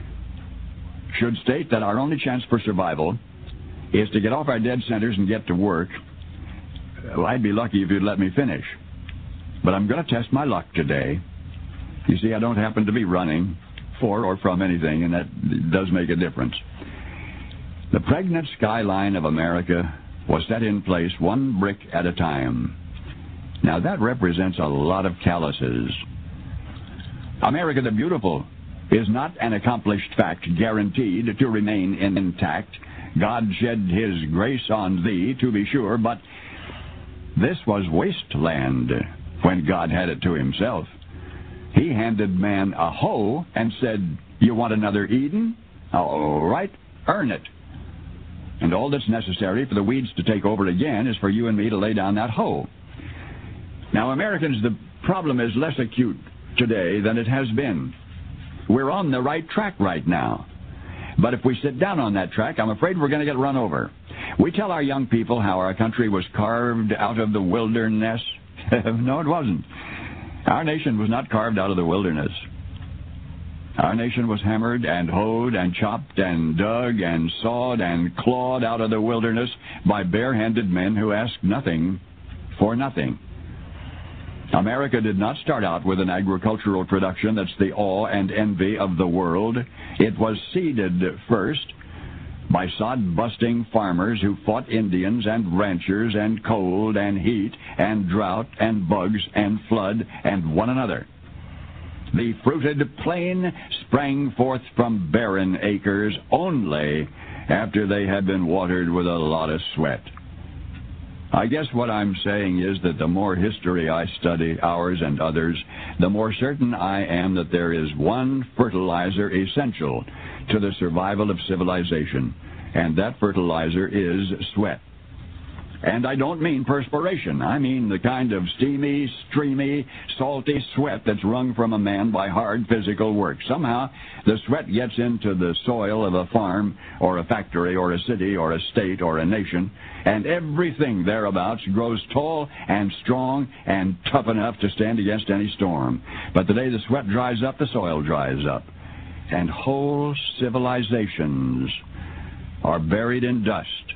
should state that our only chance for survival is to get off our dead centers and get to work, well, I'd be lucky if you'd let me finish. But I'm going to test my luck today. You see, I don't happen to be running for or from anything, and that does make a difference. The pregnant skyline of America was set in place one brick at a time. Now, that represents a lot of calluses. America the Beautiful is not an accomplished fact guaranteed to remain intact. God shed his grace on thee, to be sure, but this was wasteland when God had it to himself. He handed man a hoe and said, "You want another Eden? All right, earn it." And all that's necessary for the weeds to take over again is for you and me to lay down that hoe. Now, Americans, the problem is less acute today than it has been. We're on the right track right now. But if we sit down on that track, I'm afraid we're going to get run over. We tell our young people how our country was carved out of the wilderness. No, it wasn't. Our nation was not carved out of the wilderness. Our nation was hammered and hoed and chopped and dug and sawed and clawed out of the wilderness by bare-handed men who asked nothing for nothing. America did not start out with an agricultural production that's the awe and envy of the world. It was seeded first by sod-busting farmers who fought Indians and ranchers and cold and heat and drought and bugs and flood and one another. The fruited plain sprang forth from barren acres only after they had been watered with a lot of sweat. I guess what I'm saying is that the more history I study, ours and others, the more certain I am that there is one fertilizer essential to the survival of civilization, and that fertilizer is sweat. And I don't mean perspiration. I mean the kind of steamy, streamy, salty sweat that's wrung from a man by hard physical work. Somehow, the sweat gets into the soil of a farm or a factory or a city or a state or a nation, and everything thereabouts grows tall and strong and tough enough to stand against any storm. But the day the sweat dries up, the soil dries up, and whole civilizations are buried in dust